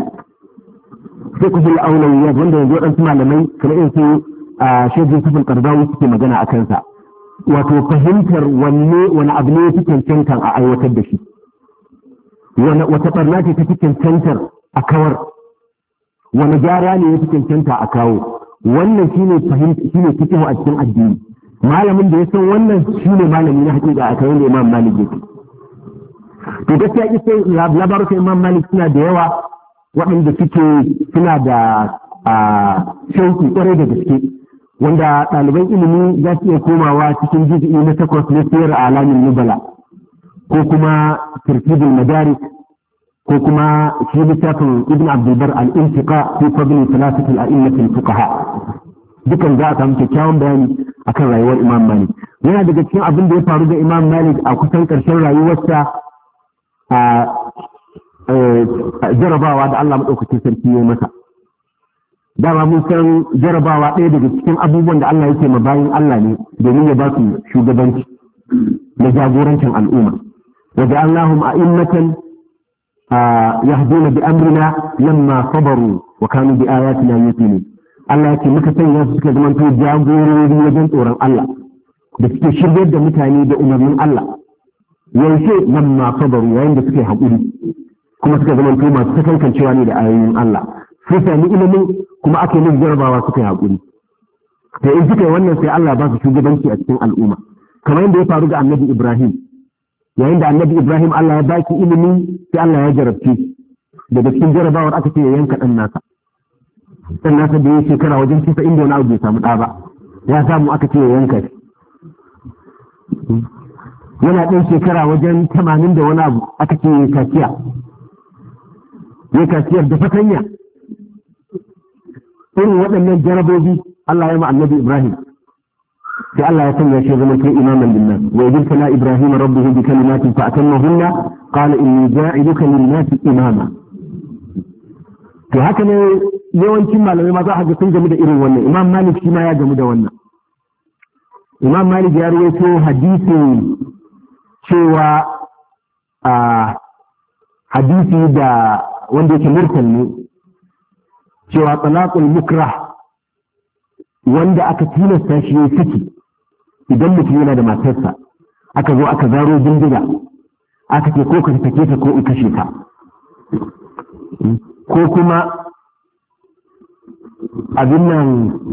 wanda yanzu waɗansu malamai kamar irin su Sheikh Yusuf al-Qaradawi suke magana a kansa. Wato fahimtar wani abu ne ya fi cancantar a aiwatar da shi, wata ɓarna ce ta fi cancantar a kawar, wani gyara ne ya fi cancanta a kawo. Wannan shine fiqhu a cikin addini. Malamin da ya san wannan shine malami na hakika a kayan da Imam Malik yake. To gaskiya kisa labarukan Imam Malik suna da yawa, waɗanda suna da shauki ƙwarai da gaske, wanda ɗaliban ilimi za su iya komawa cikin juz'i na 8 na Siyar Alamin Nubala, ko kuma Tartibul Madarik, ko kuma shi littafin Ibn Abdul Bar al-Intiqa fi fadl thalathati al-a'immat al-fuqaha. Dukan za a samu kyakkyawan bayani akan rayuwar Imam Malik. Yana daga cikin abin da ya faru da Imam Malik a kusan ƙarshen rayuwarsa, jarabawa da Allah maɗaukacin sarki ya masa. Dama mun san jarabawa ɗaya daga cikin abubuwan da Allah yake ma bayan Allah ne domin ya ba su shugabanci na jagorancin al'umma. Wa ja'alnahum a'immatan yahduna bi amrina lamma sabaru wa kanu bi ayatina yuqinun. Allah yake muka sanya su suka zama to jagorori wajen tsoron Allah, da suke shiryar da mutane da umarnin Allah. Yaushe lamma sabaru, yayin da suke haƙuri kuma suka zama to masu sakankancewa ne da ayoyin Allah. Sai sami ilimin kuma aka yi jarabawa suka yi haƙuri. To in suka yi wannan sai Allah ba su shugabanci a cikin al'umma. Kamar yadda ya faru ga Annabi Ibrahim. Yayin da Annabi Ibrahim Allah ya baki ilimi, sai Allah ya jarabce. Daga cikin jarabawar aka ce ya yanka ɗan nasa. Ɗan nasa da ya shekara wajen 90 da wani abu bai samu ɗa ba. Ya samu aka ce ya yanka shi. Yana ɗan shekara wajen 80 da wani abu aka ce ya kaciya. Ya kaciyar da fatanya. Irin waɗannan jarabobi Allah ya ma annabi Ibrahim sai Allah ya sanya shi zama kai imaman linnas wa idh kana Ibrahim rabbuhu bi kalimatin fa atammahunna qala inni ja'iluka lin-nas imama. To haka ne yawancin malamai ma za a ga sun gamu da irin wannan. Imam Malik shi ma ya gamu da wannan. Imam Malik ya rawaito hadisin cewa hadisi da wanda yake mursal ne cewa talaqul mukrah wanda aka tilasta shi ya saki idan mutum yana da matarsa aka zo aka zaro bindiga aka ce ko ka take ta ko in kashe ta ko kuma abin nan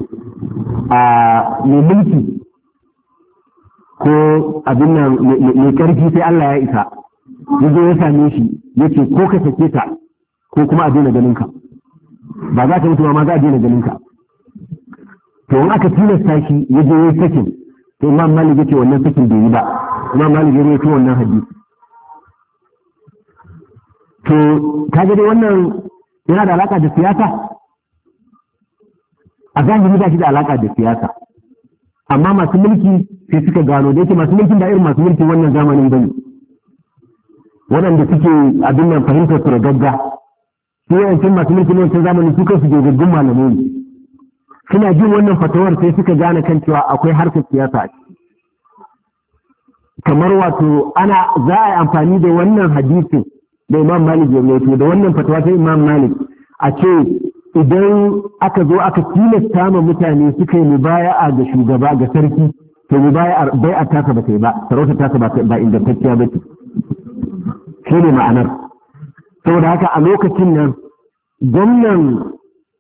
mai mulki ko abin nan mai karfi sai Allah ya isa yazo ya same shi yace ko ka sake ta ko kuma a daina ganin ka ba za ka mutu ma za a daina ganin ka. To in aka tilasta shi yaje ya sakin to Imam Malik yace wannan sakin bai yi ba. Imam Malik ya rawaito wannan hadisi. To kaga dai wannan yana da alaka da siyasa a zahiri ba shi da alaka da siyasa amma masu mulki sai suka gano da yake masu mulkin da irin masu mulkin wannan zamanin bane waɗanda suke abin nan fahimtar su da gagga su yawancin masu mulkin wancan zamanin su kansu gaggun malamai ne suna jin wannan fatawar sai suka gane kan cewa akwai harkar siyasa a ciki kamar wato za a yi amfani da wannan hadisin da Imam Malik ya rawaito da wannan fatawa ta Imam Malik a ce idan aka zo aka tilasta ma mutane suka yi mubaya'a ga shugaba ga sarki to bai'a tasa ba ta yi ba sarauta tasa ba ingantacciya ba ce shi ne ma'anar. Saboda haka a lokacin nan gwamnan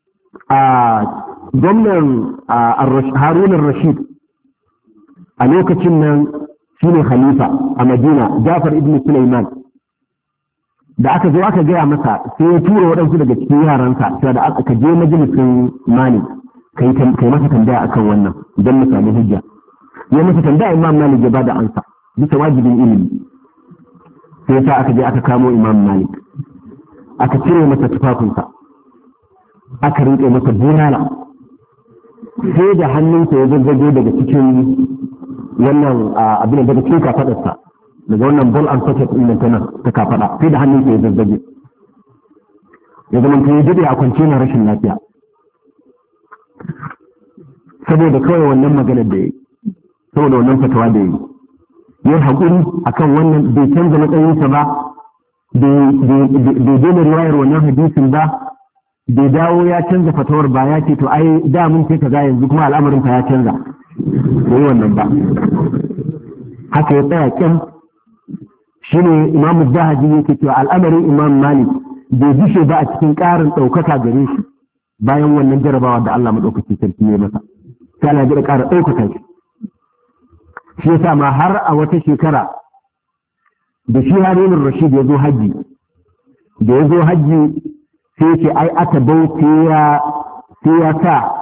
Harun Rashid a lokacin nan shi ne khalifa a Madina Jafar ibn Sulaiman da aka zo aka gaya masa sai ya tura waɗansu daga cikin yaransa cewa da aka je majalisin Malik kai masa tambaya akan wannan idan mu sami hujja ya masa tambaya Imam Malik ya bada ansa bisa wajibin ilimi sai yasa aka je aka kamo Imam Malik aka cire masa tufafinsa aka rinƙe masa bulala sai da hannunsa ya zazzage daga cikin wannan abin daga cikin kafaɗarsa daga wannan ball and socket ɗin nan ta kafaɗa sai da hannunsa ya zazzage ya zama ta yi daɗe a kwance na rashin lafiya saboda kawai wannan maganar da ya yi saboda wannan fatawa da ya yi yin haƙuri akan wannan bai canza matsayinsa ba bai daina riwayar wannan hadisin ba bai dawo ya canza fatawar ba ya ce to ai da mun ce kaza yanzu kuma al'amarin ya canza bai wannan ba haka ya tsaya kyan shine Imam Zahabi yake cewa al'amarin Imam Malik bai bishe ba a cikin ƙarin ɗaukaka gare shi bayan wannan jarabawa da Allah maɗaukaki sarki ya masa sai Allah ya ƙara ɗaukaka shi yasa ma har a wata shekara da shi Harun Rashid ya zo hajji da ya zo hajji sai ce ai aka bau sai ya sa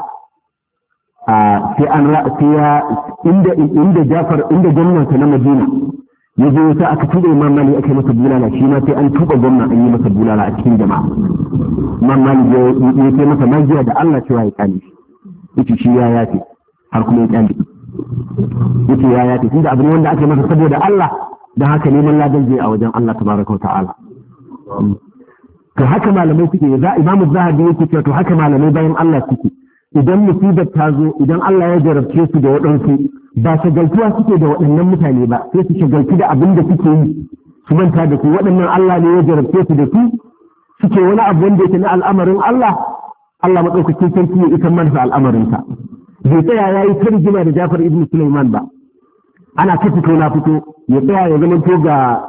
inda Jafar inda gwamnati na Madina ya zo sai aka tuba Imam Malik aka yi masa bulala shi ma sai an tuba gwamna an yi masa bulala a cikin jama'a Imam Malik ya ce masa magiya da Allah cewa ya kane shi yace shi ya yafe har kuma ya kane yace ya yafe tunda abin wanda aka yi masa saboda Allah dan haka neman ladan zai a wajen Allah tabaraka wa ta'ala. To haka malamai suke Imam Zahabi yake cewa to haka malamai bayan Allah suke idan musibar ta zo idan Allah ya jarabce su da waɗansu ba shagaltuwa suke da waɗannan mutane ba sai su shagaltu da abin da suke yi su manta da su waɗannan Allah ne ya jarabce su da su suke wani abu wanda yake na al'amarin Allah maɗaukakin sarki ya isa mansa al'amarinsa bai tsaya ya yi tarjima da Jafar ibn Sulaiman ba ana ta fito na fito ya tsaya ya zama to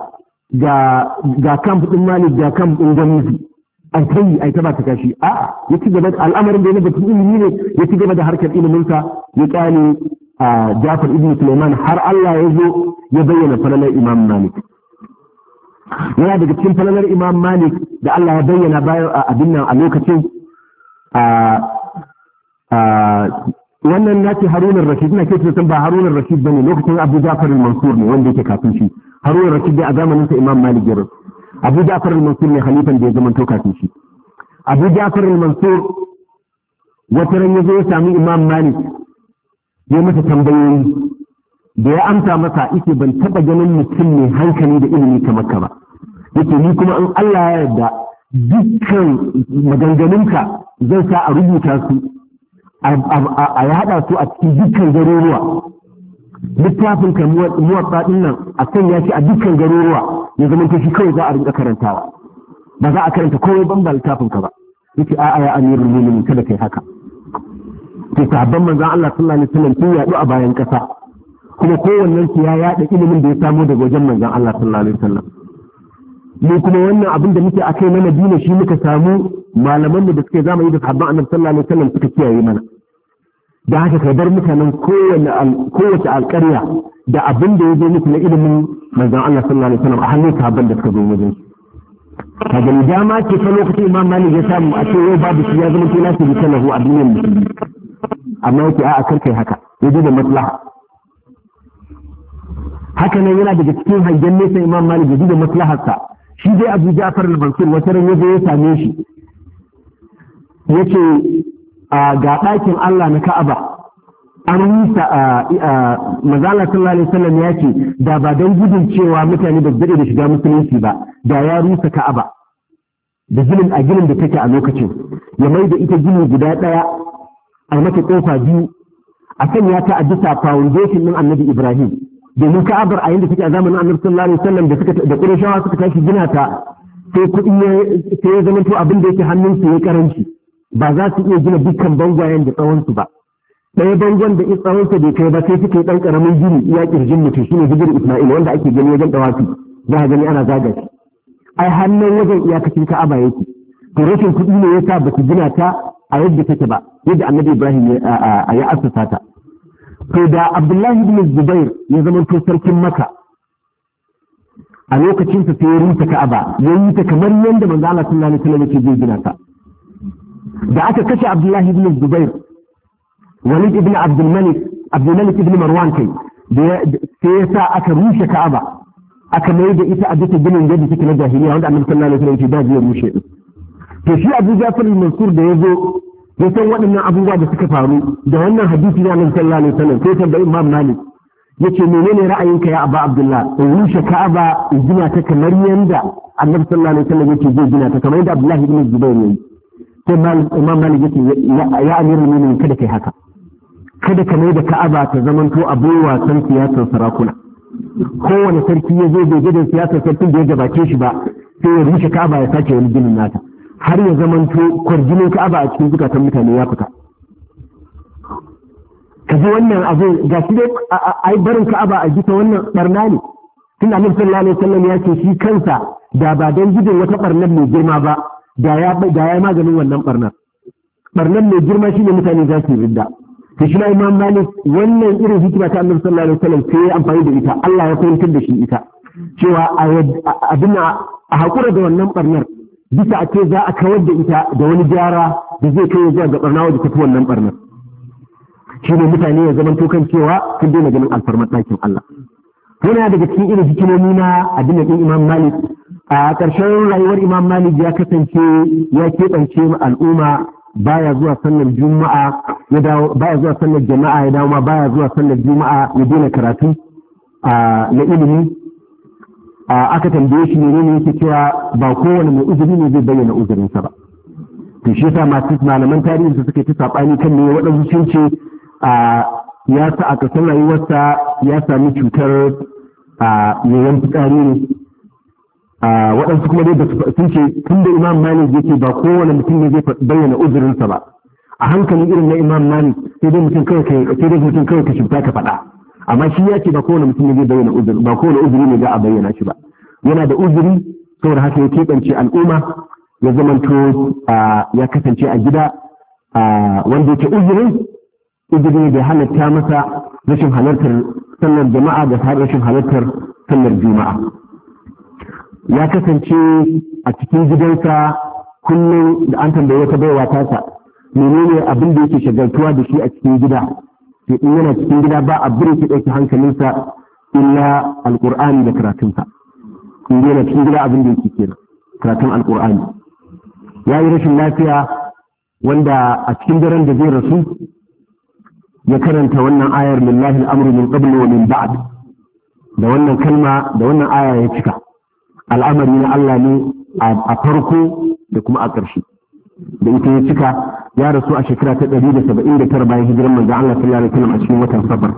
ga kamp ɗin Malik ga kamp ɗin gwamnati an kai ai ta ba ta kashi ya ci gaba da al'amarin da ya batun ilimi ne ya ci gaba da harkar iliminsa ya kyale Jafar ibn Sulaiman har Allah ya zo ya bayyana falalar Imam Malik. Yana daga cikin falalar Imam Malik da Allah ya bayyana bayan abin nan a lokacin wannan nace Harun al-Rashid ina kace san ba Harun al-Rashid bane lokacin Abu Ja'far al-Mansur ne wanda yake kafin shi. Harun al-Rashid dai a zamanin sa Imam Malik ya rasu. Abu Ja'far al-Mansur ne khalifan da ya zama to kafin shi. Abu Ja'far al-Mansur wata ran ya zo ya sami Imam Malik ya masa tambayoyi da ya amsa masa yake ban taba ganin mutum mai hankali da ilimi kamar ka ba yake ni kuma in Allah ya yarda dukkan maganganunka zan sa a rubuta su a yada su a cikin dukkan garuruwa littafin ka muwatsa din nan a sanya shi a dukkan garuruwa ya zama ta shi kawai za a rinka karantawa ba za a karanta kowai ban ba littafin ka ba yake a'a ya amirul mu'minin kada kai haka to sabon manzon Allah sallallahu alaihi wasallam sun yadu a bayan kasa kuma kowannen su ya yada ilimin da ya samu daga wajen manzon Allah sallallahu alaihi wasallam mu kuma wannan abin da muke akai na Madina shi muka samu malaman da suke zamani da sahabban Annabi sallallahu alaihi wasallam suka kiyaye mana da haka kai bar mutanen kowace alƙarya da abin da ya zo musu na ilimin manzon Allah sallallahu alaihi wasallam a hannun sahabban da suka zo wajen kaga ni dama ce ta lokacin Imam Malik ya samu a ce yau babu shi ya zama to nasu bi sallahu a duniyar musulmi amma yake a'a karkai haka yaji da maslaha haka nan yana daga cikin hangen nesa Imam Malik yaji da maslaharsa shi dai Abu Ja'far al-Mansur wata ran yaje ya same shi yace ga ɗakin Allah na Ka'aba an rusa manzala sallallahu alaihi wasallam ya ce da ba don gudun cewa mutane da dade da shiga musulunci ba da ya rusa Ka'aba da ginin a ginin da take a lokacin ya mai da ita gini guda ɗaya a mata kofa biyu a sanya ta a bisa foundation din Annabi Ibrahim domin Ka'abar a yanda take a zamanin Annabi sallallahu alaihi wasallam da Qurayshawa suka tashi gina ta sai kuɗi sai ya zama to abin da yake hannun su ya karanci ba za su iya gina dukkan bangwayen da tsawon su ba ɗaya bangon da tsawon sa bai kai ba sai suke ɗan ƙaramin gini iya kirjin mutum shine hijir Isma'il wanda ake gani wajen dawafi za a gani ana zaga shi ai hannun wajen iyakacin Ka'aba yake to rashin kuɗi ne yasa ba su gina ta a yadda take ba yadda Annabi Ibrahim ya assasa ta to da Abdullahi ibn Zubair ya zama to sarkin Makka a lokacin sa sai ya rusa Ka'aba ya yi ta kamar yadda manzo Allah sallallahu alaihi wasallam yake zai gina ta da aka kashe Abdullahi ibn Zubair Walid ibn Abdulmalik ibn Marwan kai sai ya sa aka rushe Ka'aba aka mai da ita a bisa ginin da take na jahiliya wanda Annabi sallallahu alaihi wasallam ya zai rushe din to shi Abu Ja'far al-Mansur da yazo ya san waɗannan abubuwa da suka faru da wannan hadisi na Annabi sallallahu alaihi wasallam sai tambayi Imam Malik yace menene ra'ayinka ya Abu Abdullah in rushe Ka'aba in gina ta kamar yanda Annabi sallallahu alaihi wasallam yake zai gina ta kamar yadda Abdullahi ibn Zubair yayi sai Imam Malik yace ya amirul mu'minin kada kai haka kada ka mai da Ka'aba ta zamanto abin wasan siyasar sarakuna kowane sarki ya zo bai gidan siyasar sarkin da ya gabace shi ba sai ya rushe Ka'aba ya sace wani ginin nata har ya zamanto kwarjinin Ka'aba a cikin zukatan mutane ya fita kaji wannan abu ga shi dai ai barin Ka'aba a gita wannan barna ne tun Annabi sallallahu alaihi wasallam ya ce shi kansa da ba dan gidin wata barnar mai girma ba da ya maganin wannan barnar mai girma shine mutane za su ridda to shi Imam Malik wannan irin hikima ta Annabi sallallahu alaihi wasallam sai ya amfani da ita Allah ya fahimtar da shi ita cewa abin a hakura da wannan barnar bisa a ce za a kawar da ita da wani gyara da zai kai zuwa ga barna wadda tafi wannan barnar shi ne mutane ya zama kan cewa sun daina ganin alfarmar ɗakin Allah yana daga cikin irin hikimomi na addinin ɗin Imam Malik a ƙarshen rayuwar Imam Malik ya kasance ya keɓance al'umma baya zuwa sallar juma'a ya dawo baya zuwa sallar jama'a ya dawo ma baya zuwa sallar juma'a ya daina karatu na ilimi aka tambaye shi menene yake cewa ba kowane mai uzuri ne zai bayyana uzurinsa ba to shi yasa masu malaman tarihi su suke ta sabani kan ne waɗansu sun ce ya sa a ƙasar rayuwarsa ya sami cutar yoyon fitsari ne waɗansu kuma dai sun ce tun da Imam Malik yake ba kowane mutum ne zai bayyana uzurinsa ba a hankali irin na Imam Malik sai dai mutum kawai ka shifta ka faɗa amma shi ya ce ba kowane mutum ne zai bayyana uzuri ba kowane uzuri ne za a bayyana shi ba yana da uzuri saboda haka ya keɓance al'umma ya zamanto ya kasance a gida wanda yake uzuri da halatta masa rashin halartar sallar jama'a da rashin halartar sallar juma'a ya kasance a cikin gidansa kullum da an tambaye wata baiwa tasa menene abin da yake shagaltuwa da shi a cikin gida sai in yana cikin gida ba abin da ke ɗauki hankalinsa illa alƙur'ani da karatunsa in yana cikin gida abin da yake kenan karatun alƙur'ani ya yi rashin lafiya wanda a cikin daren da zai rasu ya karanta wannan ayar lillahi al'amru min qablu wa min ba'd da wannan kalma da wannan aya ya cika. Al'amari na Allah ne a farko da kuma a ƙarshe, da ita ya cika. Ya rasu a shekara ta 179 bayan hijiran manzon Allah sallallahu alaihi wasallam a cikin watan Safar.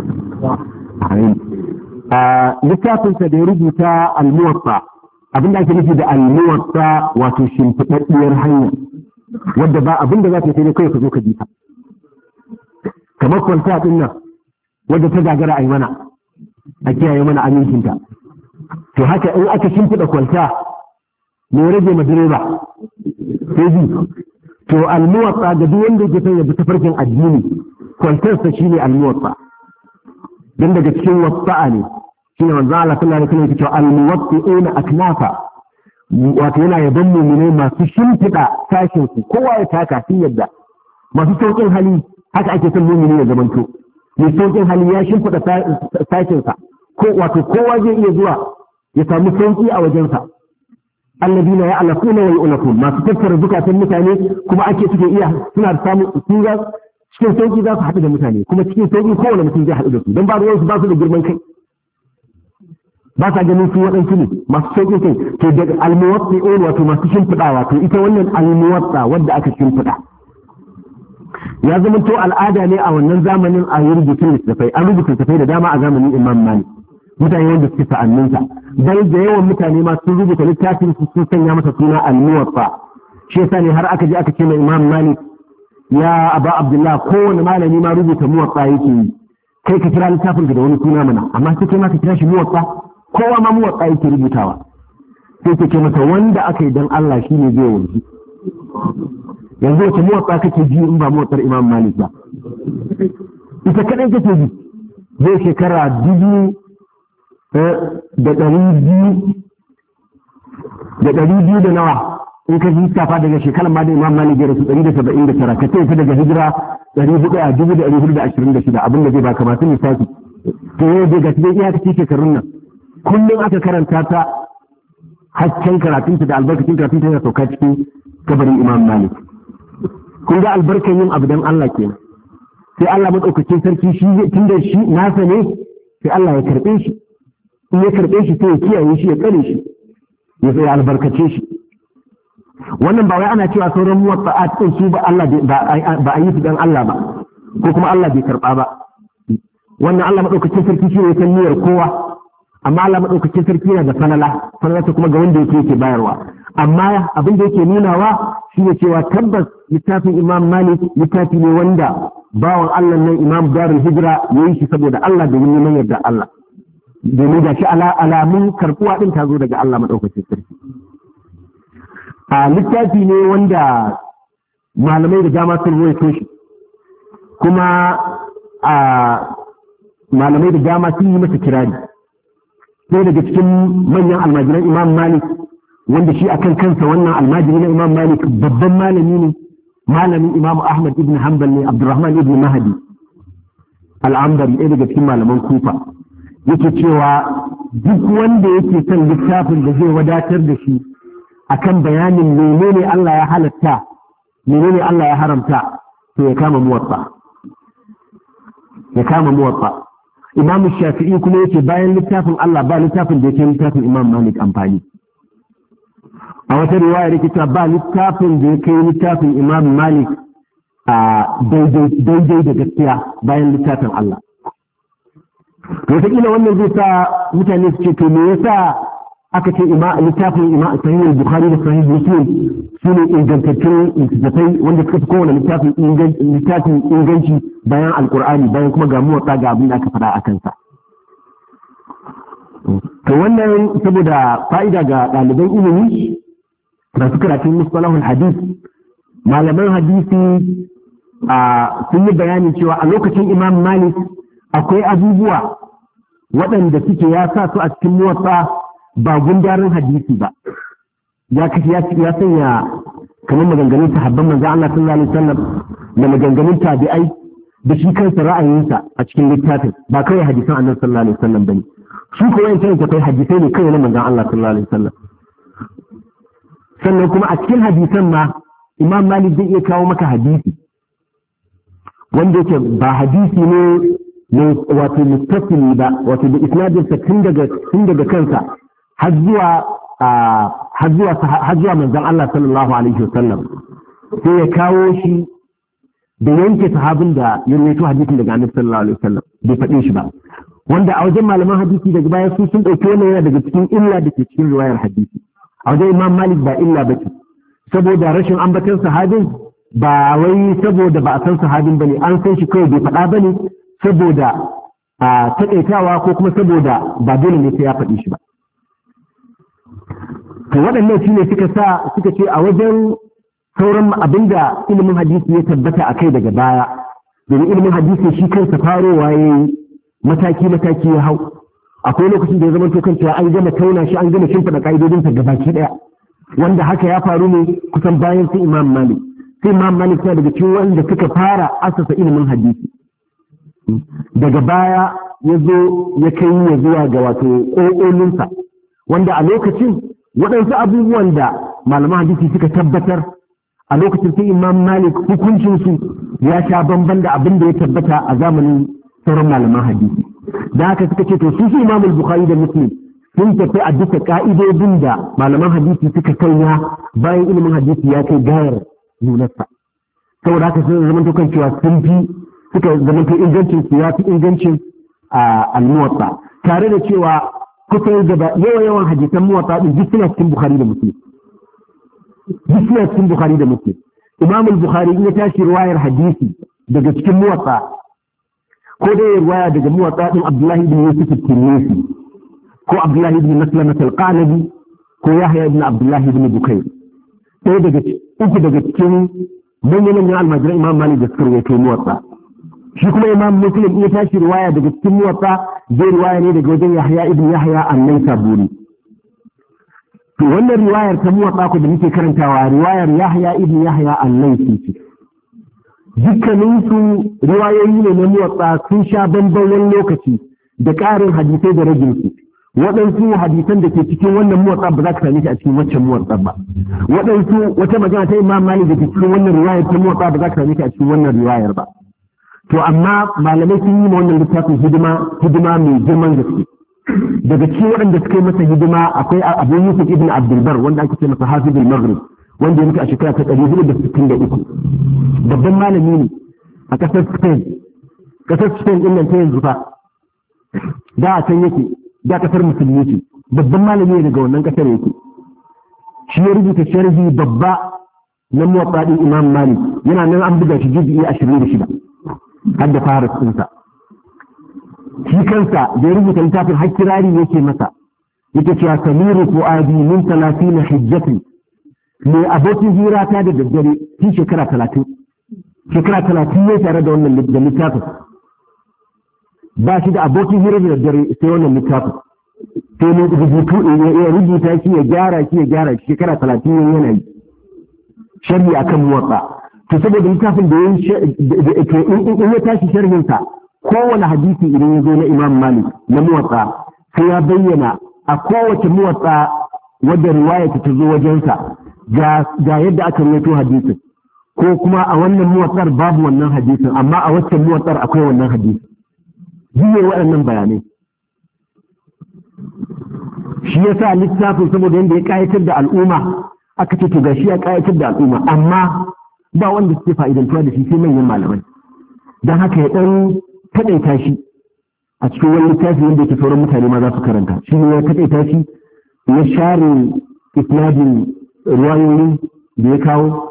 Littafinsa da ya rubuta al-Muwatta, abinda ake nufi da al-Muwatta wato shimfiɗaɗɗiyar hanya wadda ba abinda za ta sai kai ka zo ka ji ta, kamar kwalta din nan wadda ta gagara a yi mana a kiyaye mana amincinta. To haka in aka shimfiɗa kwalta me rage ma direba sai bi. To al-Muwatta ga duk wanda yake son ya bi tafarkin addini, kwaltarsa shine al-Muwatta. Dan daga cikin wasa'a ne shine manzo Allah sallallahu alaihi wasallam yake cewa al-muwatti'una aknafa, wato yana yaban mu'minai masu shimfiɗa sashin su, kowa ya taka sun yadda. Masu sauƙin hali haka ake son mu'mini ya zamanto, mai sauƙin hali ya shimfiɗa sashin sa, ko wato kowa zai iya zuwa ya samu sauƙi a wajensa. Alladina ya'lafuna wa yu'lafun, masu tattara zukatan mutane kuma ake suke iya suna samu cikin sauƙi za su haɗu da mutane, kuma cikin sauƙi kowane mutum zai haɗu da su, don ba ruwansu ba su da girman kai, ba sa ganin su waɗansu ne masu sauƙin kai. To daga almuwatsi wato masu shimfiɗawa, to ita wannan almuwatsa wadda aka shimfiɗa ya zama to al'ada ne a wannan zamanin a yi rubutun littattafai. An rubuta littattafai da dama a zamanin Imam Malik, mutane wanda suke sa'anninsa, bal da yawan mutane ma sun rubuta littafin su sun sanya masa suna almuwatsa. Shi yasa ne har aka je aka ce mai Imam Malik, ya Aba Abdullah, kowane malami ma rubuta muwatsa yake yi, kai ka kira littafin da wani suna mana, amma sai kai ma ka kira shi muwatsa. Kowa ma muwatsa yake rubutawa. Sai ka ce masa wanda aka yi don Allah shi ne zai wanzu. Yanzu wace muwatsa kake ji in ba muwatsar Imam Malik ba? Ita kaɗai kake ji. Zai shekara 2,200 da nawa in ka ji tafa daga shekarar ma da Imam Malik ya rasu 179, ka ce daga hijira 426, abinda zai baka masu lissafi. To yau dai ga cikin iyakacin shekarun nan kullum aka karanta ta, haccen karatunta da albarkacin karatunta yana sauka cikin kabarin Imam Malik. Kun ga albarkan yin abu don Allah kenan. Sai Allah madaukakin sarki shi tunda shi nasa ne, sai Allah ya karɓe shi. In ya karɓe shi sai ya kiyaye shi, ya tsare shi, ya albarkace shi. Wannan ba wai ana cewa sauran muwaffa'at din su ba Allah ba a yi su dan Allah ba, ko kuma Allah bai karɓa ba. Wannan Allah madaukakin sarki shi ne ya san niyyar kowa, amma Allah madaukakin sarki yana da falala ta kuma ga wanda yake bayarwa. Amma abin da yake nunawa shi ne cewa tabbas littafin Imam Malik littafi ne wanda bawan Allah nan Imam Darul Hijra ya yi shi saboda Allah da neman yarda Allah, domin ga shi alamun karɓuwa din ta zo daga Allah madaukakin sarki. A littafi ne wanda malamai da dama sun ruwaito shi, kuma malamai da dama sun yi masa kirari. Sai daga cikin manyan almajiran Imam Malik, wanda shi akan kansa wannan almajiri na Imam Malik babban malami ne, malamin Imam Ahmad ibn Hanbal ne, Abdurrahman ibn Mahdi al-Ambari, ɗaya daga cikin malaman Kufa, yake cewa duk wanda yake son littafin da zai wadatar da shi akan bayanin menene Allah ya halatta menene Allah ya haramta, to ya kama muwatta. Imam Shafi'i kuma yake bayan littafin Allah ba littafin da yake littafin Imam Malik amfani. A wata riwaya yake cewa ba littafin da yake littafin Imam Malik daidai da gaskiya bayan littafin Allah. Wataƙila wannan zai sa mutane su ce to me yasa aka ce littafin Sahih Bukhari da Sahih Muslim su ne ingantattun littattafai wanda suka fi kowane littafin inganci bayan Alƙur'ani, bayan kuma ga muwatta ga abin da aka faɗa a kansa. To wannan saboda fa'ida ga ɗaliban ilimi da su karatun mustalahul hadith, malaman hadisi sun yi bayani cewa a lokacin Imam Malik akwai abubuwa waɗanda suke ya sa su a cikin muwatta ba gundarin hadisi ba, ya sanya kamar maganganun sahabban manzo Allah sallallahu alaihi wasallam da maganganun tabi'ai da shi kansa ra'ayinsa a cikin littafin, ba kawai hadisan Annabi sallallahu alaihi wasallam bane. Shi ko yancan ta kai hadisai ne kawai na manzo Allah sallallahu alaihi wasallam. Sannan kuma a cikin hadisan ma imam malik zai iya kawo maka hadisi wanda yake ba hadisi ne wato mustafili ba, wato da isnadinsa tun daga kansa har zuwa manzon Allah sallallahu alaihi wasallam, sai ya kawo shi da yanke sahabin da ya rawaito hadisin daga annabi sallallahu alaihi wasallam bai faɗe shi ba, wanda a wajen malaman hadisi daga baya su sun ɗauki wannan yana daga cikin illa da ke cikin riwayar hadisi. A wajen imam malik ba illa ba ce, saboda rashin ambaton sahabin ba wai saboda ba a san sahabin bane, an san shi kawai bai faɗa bane saboda a taƙaitawa ko kuma saboda ba dole ne sai ya faɗi shi ba. To waɗannan shi ne suka ce a wajen sauran abinda ilimin hadisi ya tabbata a kai daga baya, domin ilimin hadisi shi kansa farowa ya yi mataki ya hau. Akwai lokacin da ya zama kan cewa an gama tauna shi, an gama shimfiɗa ƙa'idodinsa gabaki ɗaya, wanda haka ya faru ne kusan bayan sai imam malik. Sai imam malik na daga cikin wanda suka fara asasa ilimin hadisi, daga baya ya zo ya kai ya zuwa ga wato ƙoƙolinsa, wanda a lokacin waɗansu abubuwan da malaman hadisi suka tabbatar a lokacin sai imam malik hukuncinsu ya sha bamban da abin da ya tabbata a zamanin sauran malaman hadisi. Da haka suka ce to su imam al-bukhari da muslim sun tafi a duka ka'idodin da malaman hadisi suka sanya bayan ilimin hadisi ya kai gayar nunarsa. Saboda haka sun zama kan cewa suka zama ingancin su ya fi ingancin al-muwatta, tare da cewa kusan gaba yawan hadisan muwatta din duk suna cikin bukhari da muslim. Duk suna cikin bukhari da muslim. Imam al-bukhari in ya tashi riwayar hadisi daga cikin muwatta, ko dai riwaya daga muwatta din abdullahi ibn yusuf at-tirmidhi ko abdullahi ibn maslamah al-qanabi ko yahya ibn abdullahi ibn bukayr, ɗaya daga cikin manyan almajiran imam malik da suka rawaito muwatta. Shi kuma imam muslim ya tashi riwaya daga cikin muwatta zai riwaya ne daga wajen yahya ibn yahya an-naisaburi. To wannan riwayar ta muwatta ko da muke karantawa riwayar yahya ibn yahya an-naisi ce. Dukkaninsu riwayoyi ne na muwatta, sun sha bamban wani lokaci da ƙarin hadisai da ragin su. Waɗansu hadisan da ke cikin wannan muwatta ba za ka same shi a cikin waccan muwatta ba. Waɗansu wata magana ta imam malik da ke cikin wannan riwayar ta muwatta ba za ka same shi a cikin wannan riwayar ba. To amma malamai sun yi ma wannan littafin hidima mai girman gaske. Daga cikin waɗanda suka yi masa hidima akwai Abu Yusuf ibn Abdulbar, wanda ake ce masa Hafizul Maghrib, wanda ya mutu a shekara ta 463. Babban malami ne a ƙasar Spain. Ƙasar Spain ɗin nan ta yanzu fa da a can yake, da ƙasar musulmi ce. Babban malami ne daga wannan ƙasar yake. Shi ya rubuta sharhi babba na Muwatta ɗin Imam Malik, yana nan an buga shi juz'i 26 har da Faris ɗinsa. Shi kansa da ya rubuta littafin har kirari yake masa, yake cewa samiru fu'adi min 30 hijjati, mai abokin hira ta da daddare tun shekara 30 ne tare da wannan littafin. Ba shi da abokin hira da daddare sai wannan littafin, sai ne rubutu ya rubuta shi ya gyara shi shekara 30 yana yi sharhi akan Muwatta. To saboda littafin da in ya tashi sharhinsa, kowane hadisi idan ya zo na imam malik na muwatta sai ya bayyana a kowace muwatta wadda riwaya ta zo wajensa ga yadda aka rawaito hadisin, ko kuma a wannan muwattar babu wannan hadisin amma a waccan muwattar akwai wannan hadisi. Jiye waɗannan bayanai shi yasa littafin saboda yadda ya ƙayatar da al'umma aka ce to gashi ya ƙayatar da al'umma, amma ba wanda suke fa'idantuwa da shi sai manyan malamai. Don haka ya ɗan taɗaita shi a cikin wani littafi wanda yake sauran mutane ma za su karanta. Shi ne ya taɗaita shi, ya share isnadin ruwayoyi da ya kawo,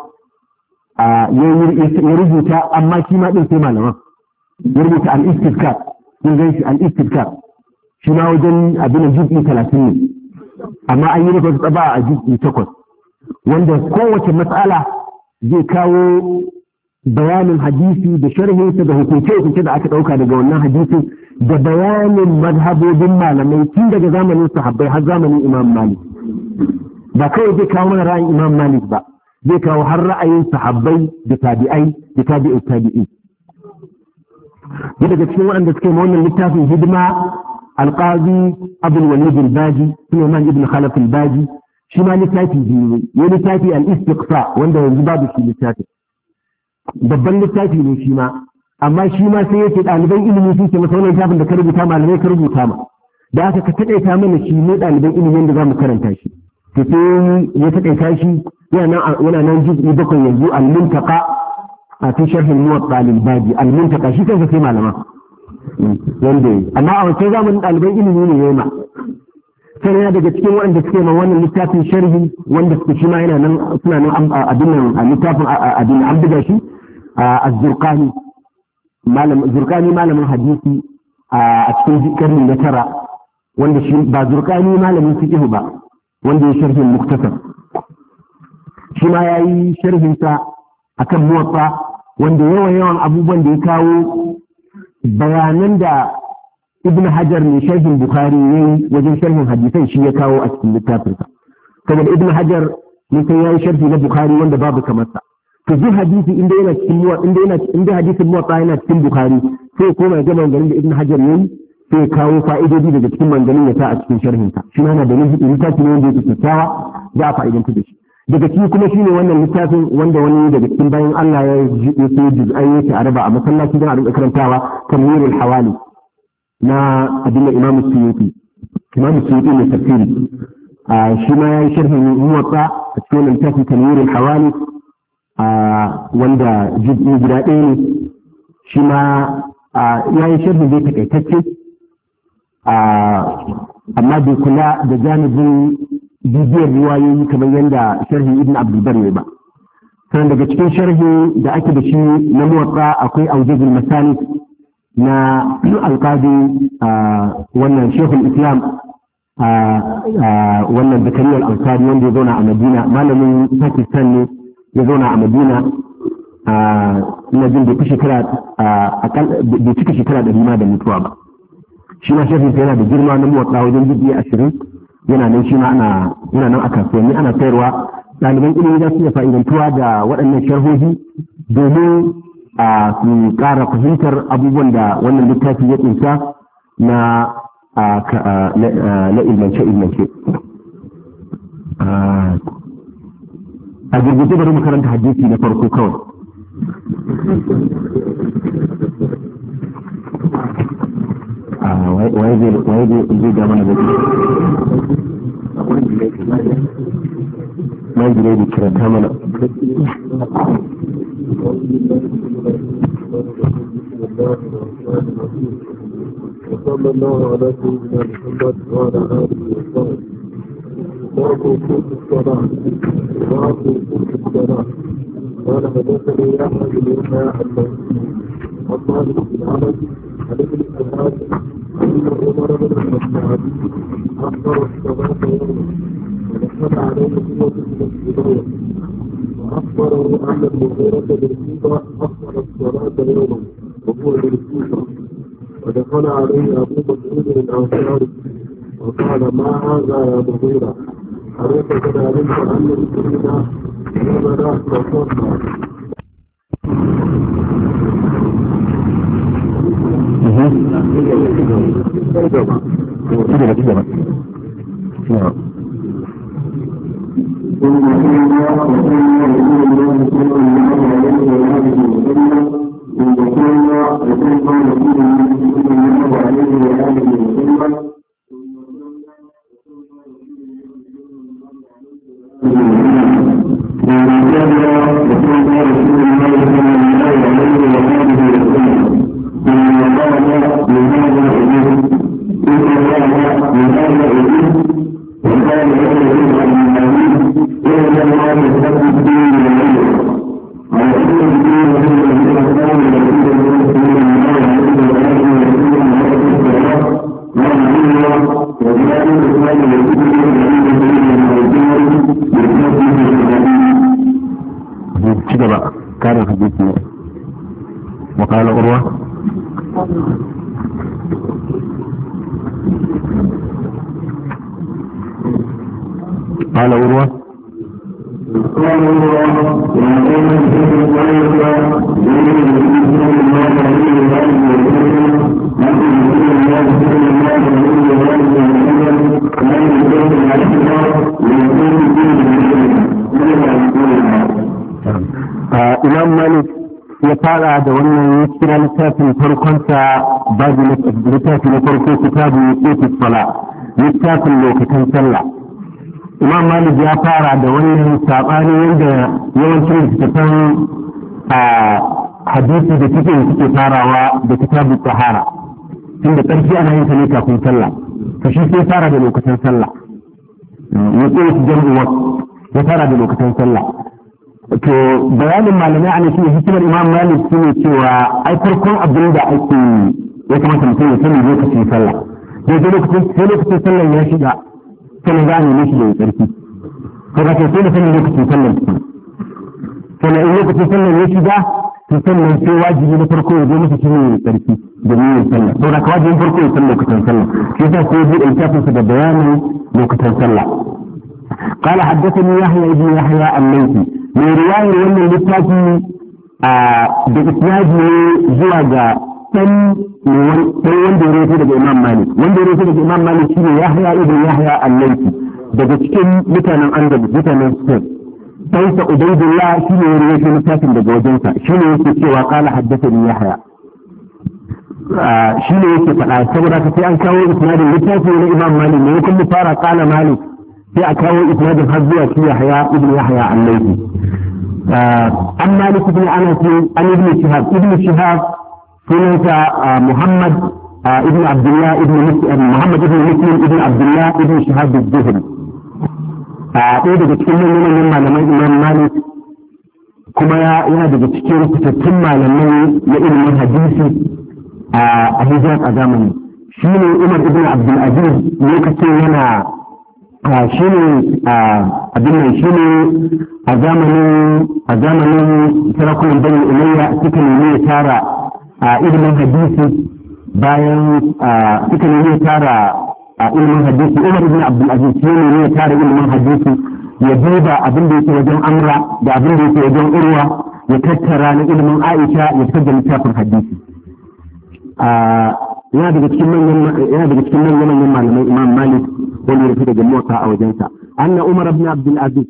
ya rubuta, amma shi ma ɗin sai malaman ya rubuta al-istizkar, kun gan shi al-istizkar shi ma wajen abin juz'i 30 ne, amma an yi masa tsaba a juz'i 8, wanda kowace matsala zai kawo bayanin hadisi da sharhinsa da hukunce-hukunce da aka ɗauka daga wannan hadisin da bayanin mazhabobin malamai tun daga zamanin sahabbai har zamanin imam malik. Ba kawai zai kawo mana ra'ayin imam malik ba, zai kawo har ra'ayin sahabbai da tabi'ai da tabi'i. Daga cikin waɗanda suke ma wannan littafin hidima alqazi abul walid al-baji, Sulaiman ibn Khalaf al-baji, shi ma littafi biyu ne littafi al-istiqsa wanda yanzu babu shi littafi babban littafi ne shi ma amma shi ma sai yake ɗaliban ilimi sun ce masa wannan littafin da ka rubuta malamai ka rubuta ma da aka ka taƙaita mana shi ne ɗaliban ilimin da za mu karanta shi to sai ya taƙaita shi yana nan juz'i 7 yanzu al-muntaqa a fi sharh al-muwatta lil-baji al-muntaqa shi kansa sai malama wanda amma a wancan zamanin ɗaliban ilimi ne yayi ma sai yana daga cikin waɗanda suke ma wannan littafin sharhi wanda suke shi ma yana nan suna nan abin nan a littafin abin an buga shi az-Zurqani malamin hadisi a cikin karni na 9 wanda shi ba Zurqani malamin fiqh ba wanda ya sharhin muktasar shi ma yayi sharhin sa akan muwatta wanda yawan abubuwan da ya kawo bayanan da ibn hajar ne sharhin bukhari yayi wajen sharhin hadisan shi ya kawo a cikin littafinsa saboda ibn hajar ne sai yayi sharhi na bukhari wanda babu kamar sa to duk hadisi inda yana cikin inda hadisin muwatta yana cikin bukhari sai koma ga maganganun da ibn hajar yayi sai ya kawo fa'idodi daga cikin maganganun ya sa a cikin sharhin sa shi yana da littafi ne wanda yake kyakkyawa za a fa'idanta da shi daga ciki kuma shine wannan littafin wanda wani daga cikin bayan Allah ya sai juz'ai yake a raba a masallaci don a rinka karantawa tanwirul hawali na abin Imam Suyuti ne tafsiri shi ma yayi sharhin muwatta a cikin wannan littafin tanwirul hawali wanda juz'i guda ɗaya ne shi ma yayi sharhin da takaitacce amma bai kula da janibin bibiyar riwayoyi kamar yadda sharhi ibn abdulbar ba sannan daga cikin sharhi da ake da shi na muwatta akwai aujazul masalik na alqadi wannan shehul islam wannan zakariya al-ansari wanda ya zauna a madina malamin pakistan ne ya zauna a madina ina jin bai cika shekara 100 ma da mutuwa ba shi ma sharhi yana da girma na muwatta wajen jibbi 20 yana nan shi ma yana nan a kasuwanni ana sayarwa ɗaliban ilimi za su iya fa'idantuwa da waɗannan sharhohi domin su ƙara fahimtar abubuwan da wannan littafi ya ƙunsa na ilmance a girgije bari mu karanta hadisi na farko kawai waye zai ga mana baki mai gire da kiranta mana وصلى الله على سيدنا محمد وعلى آله وصحبه باب وقوت الصلاة باب وقوت الصلاة قال حدثني أحمد بن يحيى الموسي وطالب بن عبد عن ابن شهاب أن عمر بن الخطاب أخبر الصلاة يوما ودخل عليه سورة من الزبير وأخبره أن المغيرة بن شيبة أخبر الصلاة يوما وهو بالكوفة ودخل عليه أبو مسعود الأنصاري وقال ما هذا يا مغيرة أليس قد علمت أن المسلمين لمنا وصلنا وقال أروى قال أروى Imam Malik ya fara da wannan kira littafin farkonsa babu littafi na farko kitabu Utus Sala, littafin lokacin sallah. Imam Malik ya fara da wannan sabani wanda yawancin littattafan hadisi da suke farawa da kitabu Tahara, tunda ƙarfi ana yin sa ne kafin sallah, to shi sai fara da lokacin sallah. Ya tsaye su jam'uwa ya fara da lokacin sallah. To bayanin malamai a shi hikimar Imam Malik shi ne cewa ai farkon abin da ake ya kamata mutum ya sani lokacin sallah. Sai lokacin sallah ya shiga sai za a nemi shi da tsarki. To ba ke sai da sani lokacin sallah ki. Sannan in lokacin sallah ya shiga to sannan sai wajibi na farko ya zo masa shi ne tsarki domin yin sallah. To da wajibin farko ya san lokacin sallah. Shi yasa sai ya buɗe littafinsa da bayanin lokacin sallah. قال حدثني يحيى بن يحيى الليثي من رواية وأن اللتاكي بإسناد zuwa ga ɗan wanda ya rufe daga Imam Malik. Wanda ya rufe daga Imam Malik shine Yahya ibn Yahya al-Laythi daga cikin mutanen Andalus, mutanen Spain. Ɗansa Ubaydullah shine ya rufe littafin daga wajensa, shine yake cewa qala haddathani Yahya. Shine yake faɗa saboda ka sai an kawo isnadin littafi na Imam Malik ne kuma fara qala Malik sai a kawo isnadin har zuwa shi Yahya ibn Yahya al-Laythi. An Malik ibn Anas an ibn Shihab sunansa Muhammad ibn Abdullah ibn Muhammad ibn Muslim ibn Abdullah ibn Shihab az-Zuhri. Ɗaya daga cikin manyan malamai Imam Malik kuma yana daga cikin fitattun malamai na ilimin hadisi a Hijaz a zamani. Shi ne Umar ibn Abdul Aziz lokacin yana shi ne abin nan shi ne a zamanin sarakunan Bani Umayya suka nemi ya tara ilimin hadisi bayan suka nemi ya tara ilimin hadisi. Umar ibn Abdul Aziz shi ne ya tara ilimin hadisi ya duba abin da yake wajen Amra da abin da yake wajen Urwa ya tattara na ilimin Aisha ya fitar da littafin hadisi. yana daga cikin manyan malamai Imam Malik wanda ya fi daga mota a wajensa. Anna Umar ibn Abdul Aziz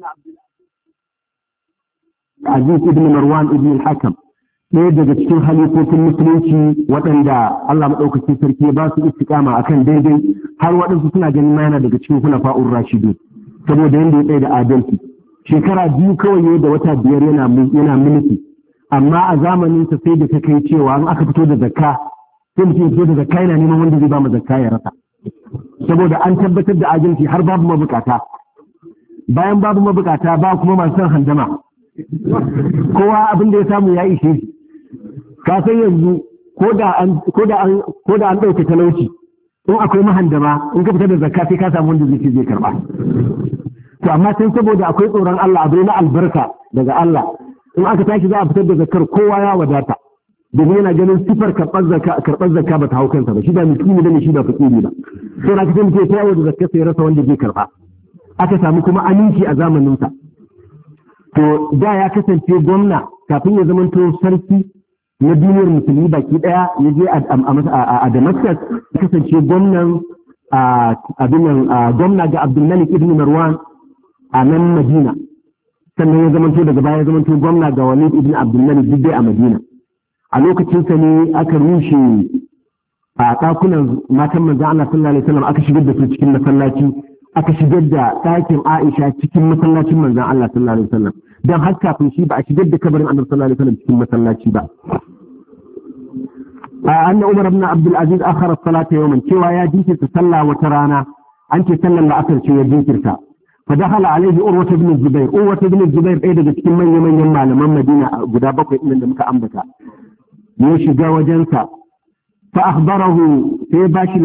ibn Marwan ibn al-Hakam ɗaya daga cikin halifofin musulunci waɗanda Allah maɗaukacin sarki ya ba su istiqama akan daidai har waɗansu suna ganin ma yana daga cikin khulafa'ur rashidun saboda yanda ya tsaye da adalci. Shekara 2 kawai da wata 5 yana mulki, amma a zamanin sa sai da ta kai cewa an aka fito da zakka sai mutum ya fito da zakka yana neman wanda zai ba mu zakka ya rasa, saboda an tabbatar da adalci har babu mabukata. Bayan babu mabukata ba kuma masu son handama, kowa abin da ya samu ya ishe shi. Ka san yanzu ko da an ɗauke talauci in akwai mahandama in ka fita da zakka sai ka samu wanda zai karba. To amma sai saboda akwai tsoron Allah abu na albarka daga Allah, in aka tashi za a fitar da zakkar kowa ya wadata, domin yana ganin sifar karɓar zakka ba ta hau kansa ba, shi ba miskini bane, shi ba fakiri ba. Sai na kace mutum ya da zakka sai rasa wanda zai karba. Aka samu kuma aminci a zamaninsa. To da ya kasance gwamna kafin ya zamanto sarki na duniyar musulmi baki daya ya je a Damascus, ya kasance gwamna ga Abdulmalik ibn Marwan a nan Madina, sannan ya zamanto daga baya ya zamanto gwamna ga Walid ibn Abdulmalik duk dai a Madina. A lokacin sa ne aka rushe a ɗakunan matan manzon Allah sallallahu alaihi wasallam, aka shigar da su cikin masallaci, aka shigar da ɗakin Aisha cikin masallacin manzon Allah sallallahu alaihi wasallam, dan har kafin shi ba a shigar da kabarin Annabi sallallahu alaihi wasallam cikin masallaci ba. Anna Umar ibn Abdul Aziz akhara as-salata yawman, cewa ya jinkirta sallah wata rana, an ce sallar la'asar ce ya jinkirta. Fa dakhala alaihi Urwa ibn Zubair, ɗaya daga cikin manyan malaman Madina guda 7 ɗin da muka ambata, ya shiga wajensa. Fa akhbarahu, sai ba shi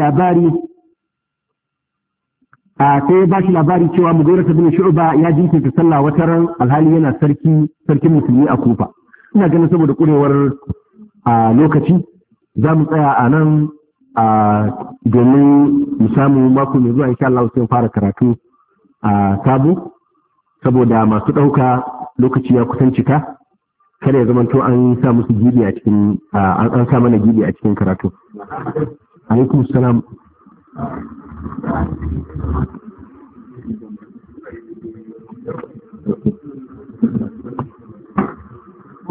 labari cewa Mughira ibn Shu'ba ya jinkirta sallah wata ran alhali yana sarkin musulmi a Kufa. Ina ganin saboda kurewar lokaci za mu tsaya a nan domin mu samu mako mai zuwa insha Allah sai fara karatu sabo, saboda masu ɗauka lokaci ya kusan cika, kada ya zamanto an sa musu gibi a cikin an sa mana gibi a cikin karatu. Alaikum salam.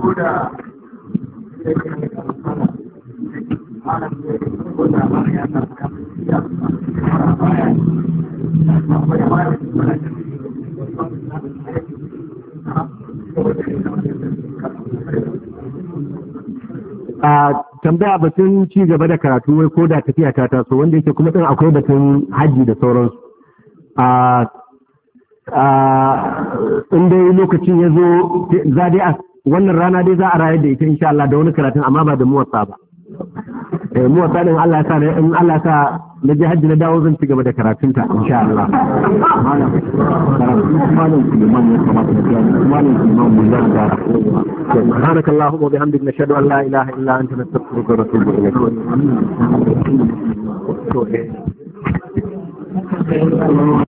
tambaya batun ci gaba da karatu wai ko da tafiya ta taso wanda yake kuma din akwai batun hajji da sauransu. In dai lokacin ya zo za dai a wannan rana dai za a rayar da ita insha Allah da wani karatun amma ba da muwatsa ba. Muwatsa din Allah ya sa in Allah ya sa na je hajji na dawo zan ci gaba da karatunta insha Allah. سبحانك اللهم وبحمدك نشهد ان لا اله الا انت نستغفرك ونتوب اليك.